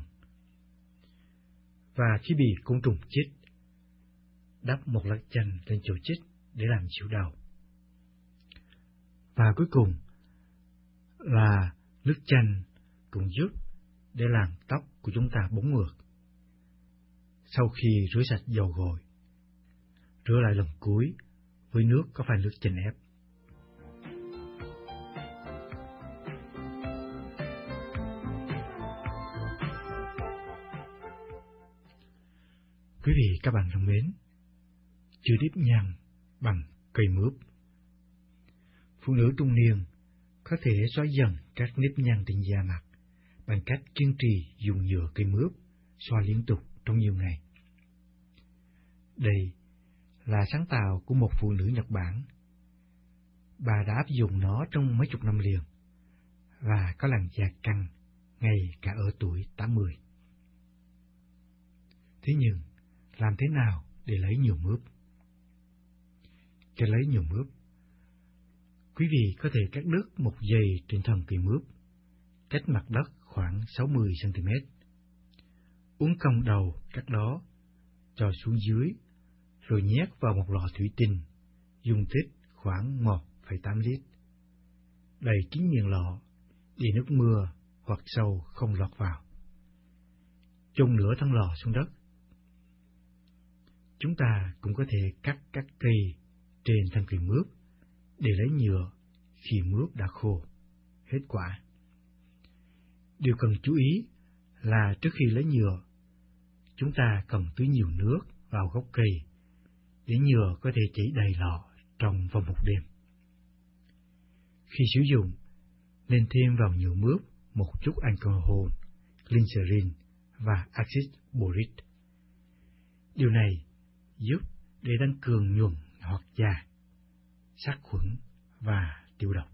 Và khi bị côn trùng chích, đắp một lát chanh lên chỗ chích để làm dịu đau. Và cuối cùng là nước chanh cũng giúp để làm tóc của chúng ta bóng mượt. Sau khi rửa sạch dầu gội, rửa lại lần cuối với nước có pha nước chanh ép. Quý vị các bạn thân mến, chữa nếp nhăn bằng cây mướp. Phụ nữ trung niên có thể xóa dần các nếp nhăn trên da mặt bằng cách kiên trì dùng nhựa cây mướp xoa liên tục trong nhiều ngày. Đây là sáng tạo của một phụ nữ Nhật Bản. Bà đã áp dụng nó trong mấy chục năm liền và có làn da căng ngay cả ở tuổi tám mươi. Thế nhưng, làm thế nào để lấy nhiều mướp? Để lấy nhiều mướp, quý vị có thể cắt đứt một dây trên thân cây mướp, cách mặt đất khoảng sáu mươi xăng ti mét. Uốn cong đầu cắt đó, cho xuống dưới, rồi nhét vào một lọ thủy tinh, dung tích khoảng một phẩy tám lít. Đậy kín miệng lọ, để nước mưa hoặc sâu không lọt vào. Chôn nửa thân lò xuống đất. Chúng ta cũng có thể cắt các cây trên thân cây mướp để lấy nhựa khi mướp đã khô, hết quả. Điều cần chú ý là trước khi lấy nhựa, chúng ta cần tưới nhiều nước vào gốc cây để nhựa có thể chảy đầy lọ trong vòng một đêm. Khi sử dụng, nên thêm vào nhựa mướp một chút alcohol, glycerin và axit boric. Điều này giúp để tăng cường nhuần hoặc da, sát khuẩn và tiêu độc.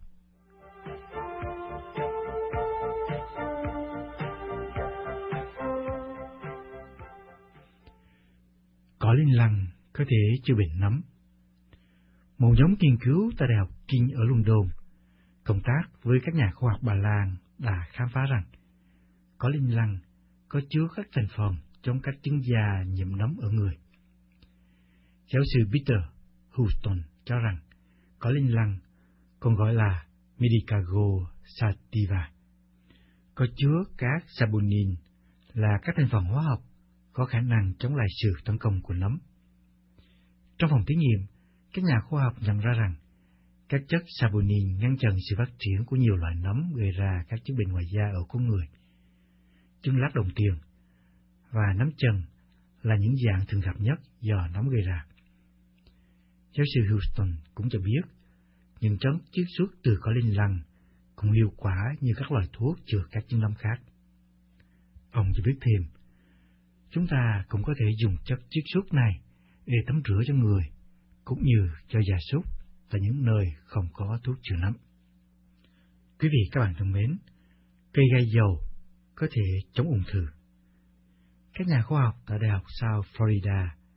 Cỏ linh lăng có thể chữa bệnh nấm. Một nhóm nghiên cứu tại Đại học King ở London cộng tác với các nhà khoa học Ba Lan đã khám phá rằng cỏ linh lăng có chứa các thành phần chống các chứng da nhiễm nấm ở người. Giáo sư Peter Houston cho rằng cỏ linh lăng, còn gọi là Medicago sativa, có chứa các saponin là các thành phần hóa học có khả năng chống lại sự tấn công của nấm. Trong phòng thí nghiệm, các nhà khoa học nhận ra rằng các chất saponin ngăn chặn sự phát triển của nhiều loại nấm gây ra các chứng bệnh ngoài da ở con người. Chứng lát đồng tiền và nấm chân là những dạng thường gặp nhất do nấm gây ra. Giáo sư Houston cũng cho biết những chất chiết xuất từ cỏ linh lăng cũng hiệu quả như các loại thuốc chữa các chứng nấm khác. Ông cho biết thêm, chúng ta cũng có thể dùng chất chiết xuất này để tắm rửa cho người, cũng như cho gia súc tại những nơi không có thuốc trừ nấm. Quý vị các bạn thân mến, cây gai dầu có thể chống ung thư. Các nhà khoa học tại Đại học South Florida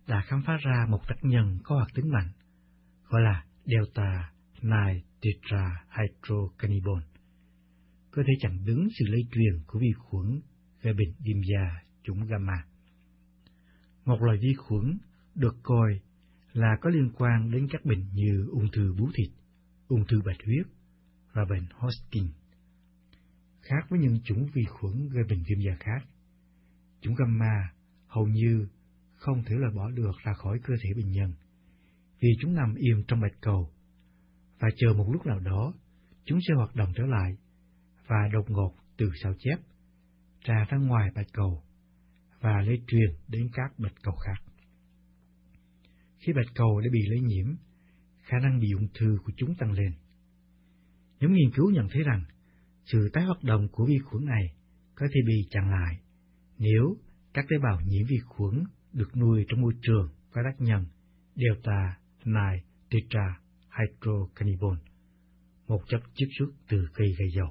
đã khám phá ra một tác nhân có hoạt tính mạnh, gọi là delta nine tetrahydrocannabinol, có thể chặn đứng sự lây truyền của vi khuẩn gây bệnh viêm da chủng gamma. Một loài vi khuẩn được coi là có liên quan đến các bệnh như ung thư bướu thịt, ung thư bạch huyết và bệnh Hodgkin. Khác với những chủng vi khuẩn gây bệnh viêm da khác, chủng gamma hầu như không thể loại bỏ được ra khỏi cơ thể bệnh nhân, vì chúng nằm im trong bạch cầu, và chờ một lúc nào đó, chúng sẽ hoạt động trở lại, và đột ngột từ sao chép, ra ra ngoài bạch cầu, và lây truyền đến các bạch cầu khác. Khi bạch cầu đã bị lây nhiễm, khả năng bị ung thư của chúng tăng lên. Nhóm nghiên cứu nhận thấy rằng, sự tái hoạt động của vi khuẩn này có thể bị chặn lại nếu các tế bào nhiễm vi khuẩn được nuôi trong môi trường có tác nhân delta nine tetrahydrocannabinol, một chất chiết xuất từ cây gây dầu.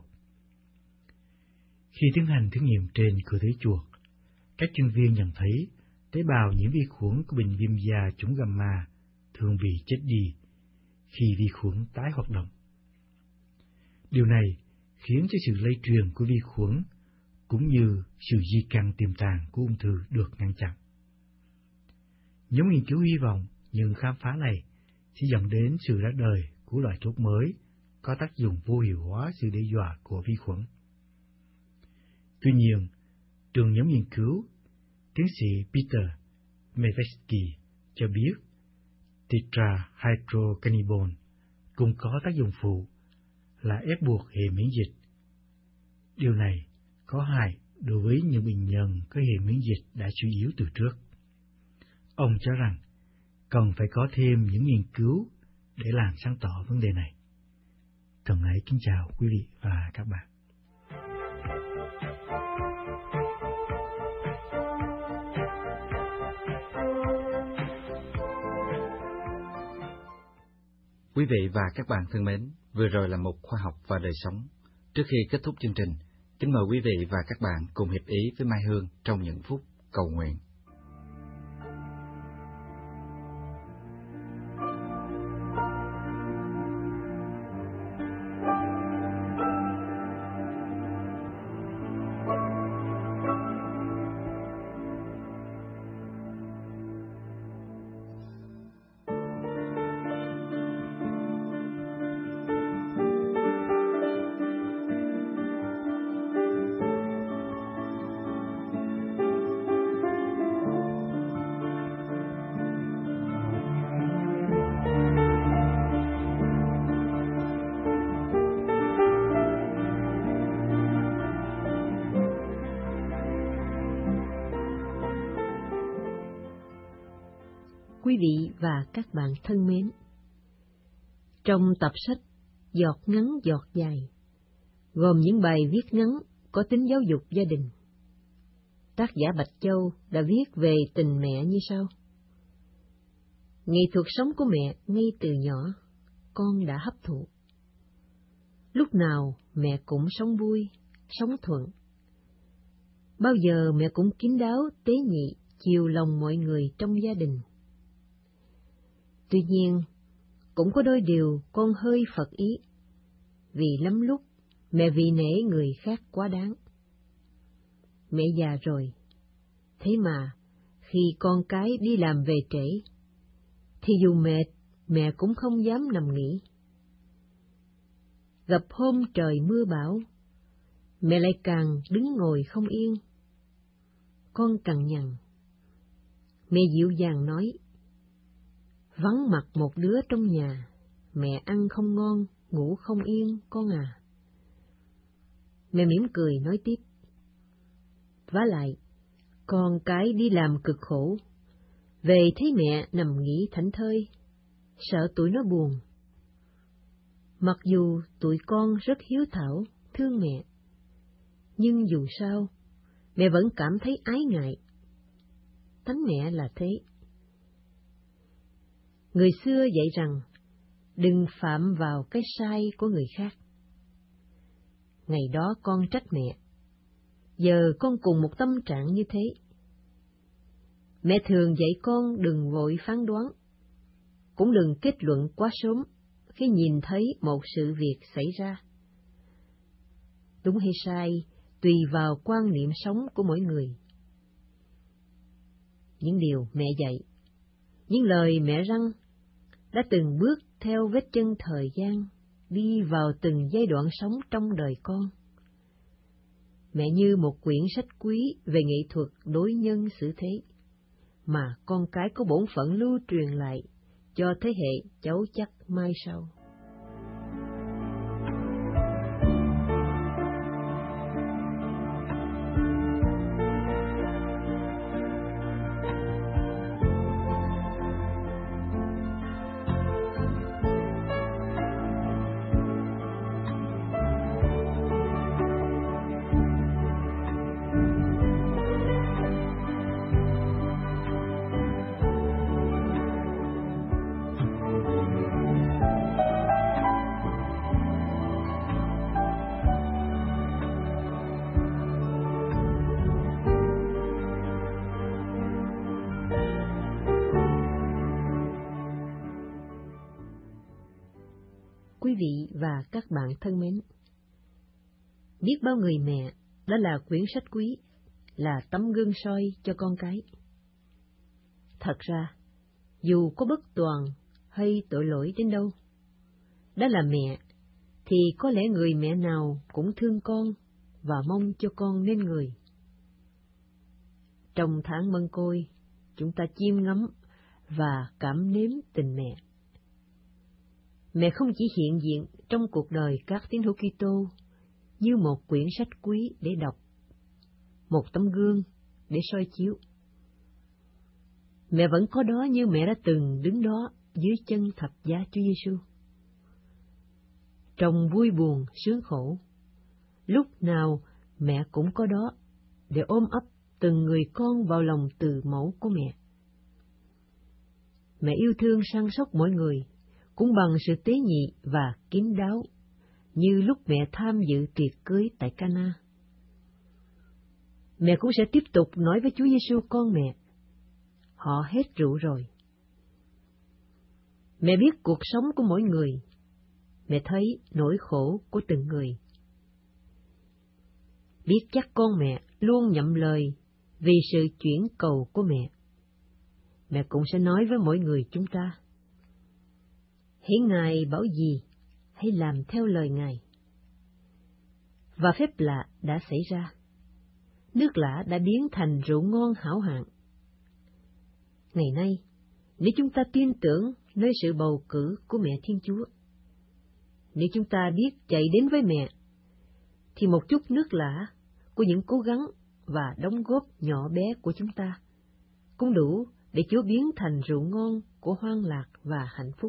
Khi tiến hành thí nghiệm trên cửa thế chuột, các chuyên viên nhận thấy tế bào nhiễm vi khuẩn của bệnh viêm da chủng gamma thường bị chết đi khi vi khuẩn tái hoạt động. Điều này khiến cho sự lây truyền của vi khuẩn cũng như sự di căn tiềm tàng của ung thư được ngăn chặn. Nhóm nghiên cứu hy vọng những khám phá này sẽ dẫn đến sự ra đời của loại thuốc mới có tác dụng vô hiệu hóa sự đe dọa của vi khuẩn. Tuy nhiên, trưởng nhóm nghiên cứu, tiến sĩ Peter Mevesky cho biết tetrahydrocannabinol cũng có tác dụng phụ là ép buộc hệ miễn dịch. Điều này có hại đối với những bệnh nhân có hệ miễn dịch đã suy yếu từ trước. Ông cho rằng cần phải có thêm những nghiên cứu để làm sáng tỏ vấn đề này. Thân ái kính chào quý vị và các bạn. Quý vị và các bạn thân mến, vừa rồi là một khoa học và đời sống. Trước khi kết thúc chương trình, kính mời quý vị và các bạn cùng hiệp ý với Mai Hương trong những phút cầu nguyện. Quý vị và các bạn thân mến, trong tập sách Giọt ngắn giọt dài, gồm những bài viết ngắn có tính giáo dục gia đình, tác giả Bạch Châu đã viết về tình mẹ như sau. Nghệ thuật sống của mẹ ngay từ nhỏ, con đã hấp thụ. Lúc nào mẹ cũng sống vui, sống thuận. Bao giờ mẹ cũng kín đáo, tế nhị, chiều lòng mọi người trong gia đình. Tuy nhiên, cũng có đôi điều con hơi phật ý, vì lắm lúc mẹ vì nể người khác quá đáng. Mẹ già rồi, thế mà khi con cái đi làm về trễ, thì dù mệt, mẹ cũng không dám nằm nghỉ. Gặp hôm trời mưa bão, mẹ lại càng đứng ngồi không yên. Con cằn nhằn, mẹ dịu dàng nói, vắng mặt một đứa trong nhà, mẹ ăn không ngon, ngủ không yên, con à. Mẹ mỉm cười nói tiếp, vả lại, con cái đi làm cực khổ, về thấy mẹ nằm nghỉ thảnh thơi, sợ tụi nó buồn. Mặc dù tụi con rất hiếu thảo, thương mẹ, nhưng dù sao, mẹ vẫn cảm thấy ái ngại. Tánh mẹ là thế. Người xưa dạy rằng, đừng phạm vào cái sai của người khác. Ngày đó con trách mẹ, giờ con cùng một tâm trạng như thế. Mẹ thường dạy con đừng vội phán đoán, cũng đừng kết luận quá sớm khi nhìn thấy một sự việc xảy ra. Đúng hay sai tùy vào quan niệm sống của mỗi người. Những điều mẹ dạy, những lời mẹ răn đã từng bước theo vết chân thời gian đi vào từng giai đoạn sống trong đời con. Mẹ như một quyển sách quý về nghệ thuật đối nhân xử thế, mà con cái có bổn phận lưu truyền lại cho thế hệ cháu chắc mai sau. Quý vị và các bạn thân mến, biết bao người mẹ đã là quyển sách quý, là tấm gương soi cho con cái. Thật ra, dù có bất toàn hay tội lỗi đến đâu, đã là mẹ, thì có lẽ người mẹ nào cũng thương con và mong cho con nên người. Trong tháng Mân Côi, chúng ta chiêm ngắm và cảm nếm tình mẹ. Mẹ không chỉ hiện diện trong cuộc đời các tín hữu Kitô như một quyển sách quý để đọc, một tấm gương để soi chiếu. Mẹ vẫn có đó như mẹ đã từng đứng đó dưới chân thập giá Chúa Giêsu. Trong vui buồn sướng khổ, lúc nào mẹ cũng có đó để ôm ấp từng người con vào lòng từ mẫu của mẹ. Mẹ yêu thương săn sóc mỗi người, cũng bằng sự tế nhị và kín đáo, như lúc mẹ tham dự tiệc cưới tại Cana. Mẹ cũng sẽ tiếp tục nói với Chúa Giêsu con mẹ, họ hết rượu rồi. Mẹ biết cuộc sống của mỗi người, mẹ thấy nỗi khổ của từng người. Biết chắc con mẹ luôn nhậm lời vì sự chuyển cầu của mẹ, mẹ cũng sẽ nói với mỗi người chúng ta, hễ Ngài bảo gì, hãy làm theo lời Ngài. Và phép lạ đã xảy ra. Nước lã đã biến thành rượu ngon hảo hạng. Ngày nay, nếu chúng ta tin tưởng nơi sự bầu cử của mẹ Thiên Chúa, nếu chúng ta biết chạy đến với mẹ, thì một chút nước lã của những cố gắng và đóng góp nhỏ bé của chúng ta cũng đủ để Chúa biến thành rượu ngon của hoan lạc và hạnh phúc.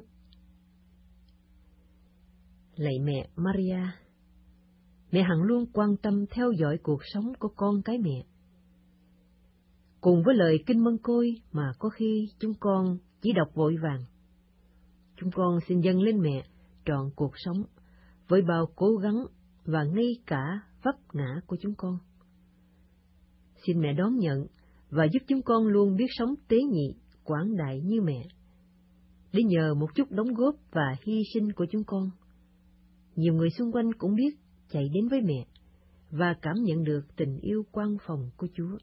Lạy mẹ Maria, mẹ hằng luôn quan tâm theo dõi cuộc sống của con cái mẹ. Cùng với lời Kinh Mân Côi mà có khi chúng con chỉ đọc vội vàng, chúng con xin dâng lên mẹ trọn cuộc sống với bao cố gắng và ngay cả vấp ngã của chúng con. Xin mẹ đón nhận và giúp chúng con luôn biết sống tế nhị, quảng đại như mẹ, để nhờ một chút đóng góp và hy sinh của chúng con, nhiều người xung quanh cũng biết chạy đến với mẹ và cảm nhận được tình yêu quan phòng của Chúa.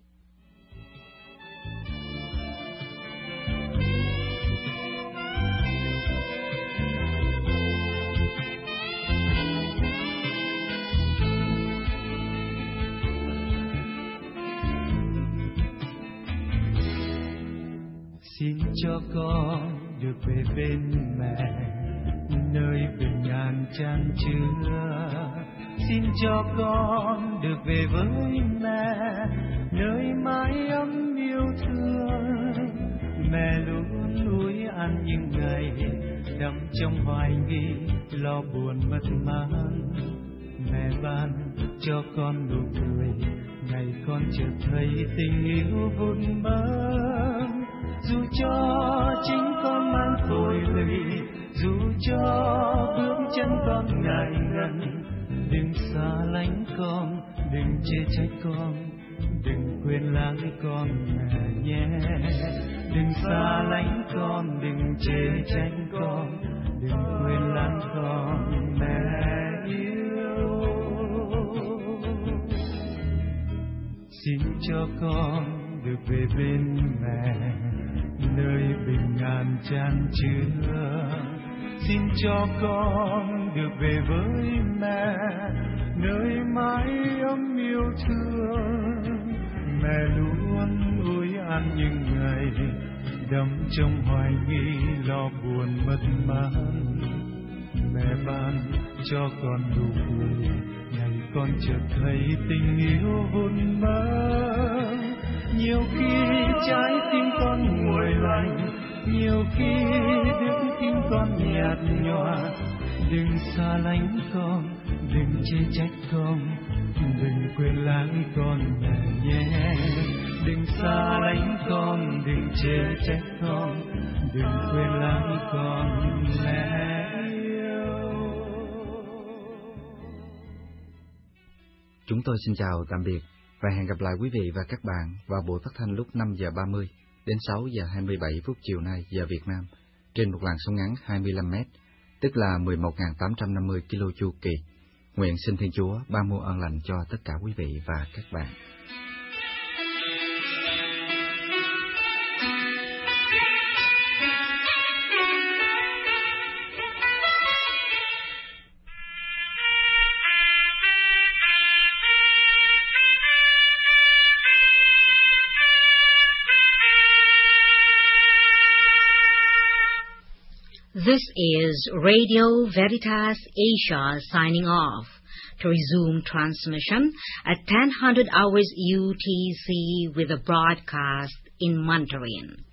Xin cho con được về bên mẹ, nơi bình an chan chứa. Xin cho con được về với mẹ, nơi mái ấm yêu thương. Mẹ luôn nuôi ăn những ngày đắm trong hoài nghi, lo buồn mất mát. Mẹ ban cho con nụ cười, ngày con chợt thấy tình yêu vun bớm. Dù cho chính con mang tội lụy, dù cho bước chân con ngại ngần, đừng xa lánh con, đừng chê trách con, đừng quên quên lãng con mẹ nhé. Đừng xa lánh con, đừng chê trách con, đừng quên lãng con mẹ yêu. Xin cho con được về bên mẹ, nơi bình an chan chứa. Xin cho con được về với mẹ, nơi mái ấm yêu thương. Mẹ luôn ủi an những ngày đắm trong hoài nghi lo buồn mất mát. Mẹ ban cho con đủ vui, ngày con chợt thấy tình yêu vun mơ. Nhiều khi trái tim con nguội lạnh, nhiều khi đức tin con nhạt nhòa. Đừng xa lánh con, đừng chê trách con, đừng quên lãng con mẹ nhé. Đừng xa lánh con, đừng chê trách con, đừng quên lãng con mẹ yêu. Chúng tôi xin chào tạm biệt và hẹn gặp lại quý vị và các bạn vào buổi phát thanh lúc năm giờ ba mươi đến sáu giờ hai mươi bảy phút chiều nay giờ Việt Nam trên một làn sóng ngắn hai mươi lăm mét, tức là mười một nghìn tám trăm năm mươi ki lô chu kỳ. Nguyện xin Thiên Chúa ban muôn ơn lành cho tất cả quý vị và các bạn. This is Radio Veritas Asia signing off. To resume transmission at ten hundred hours U T C with a broadcast in Mandarin.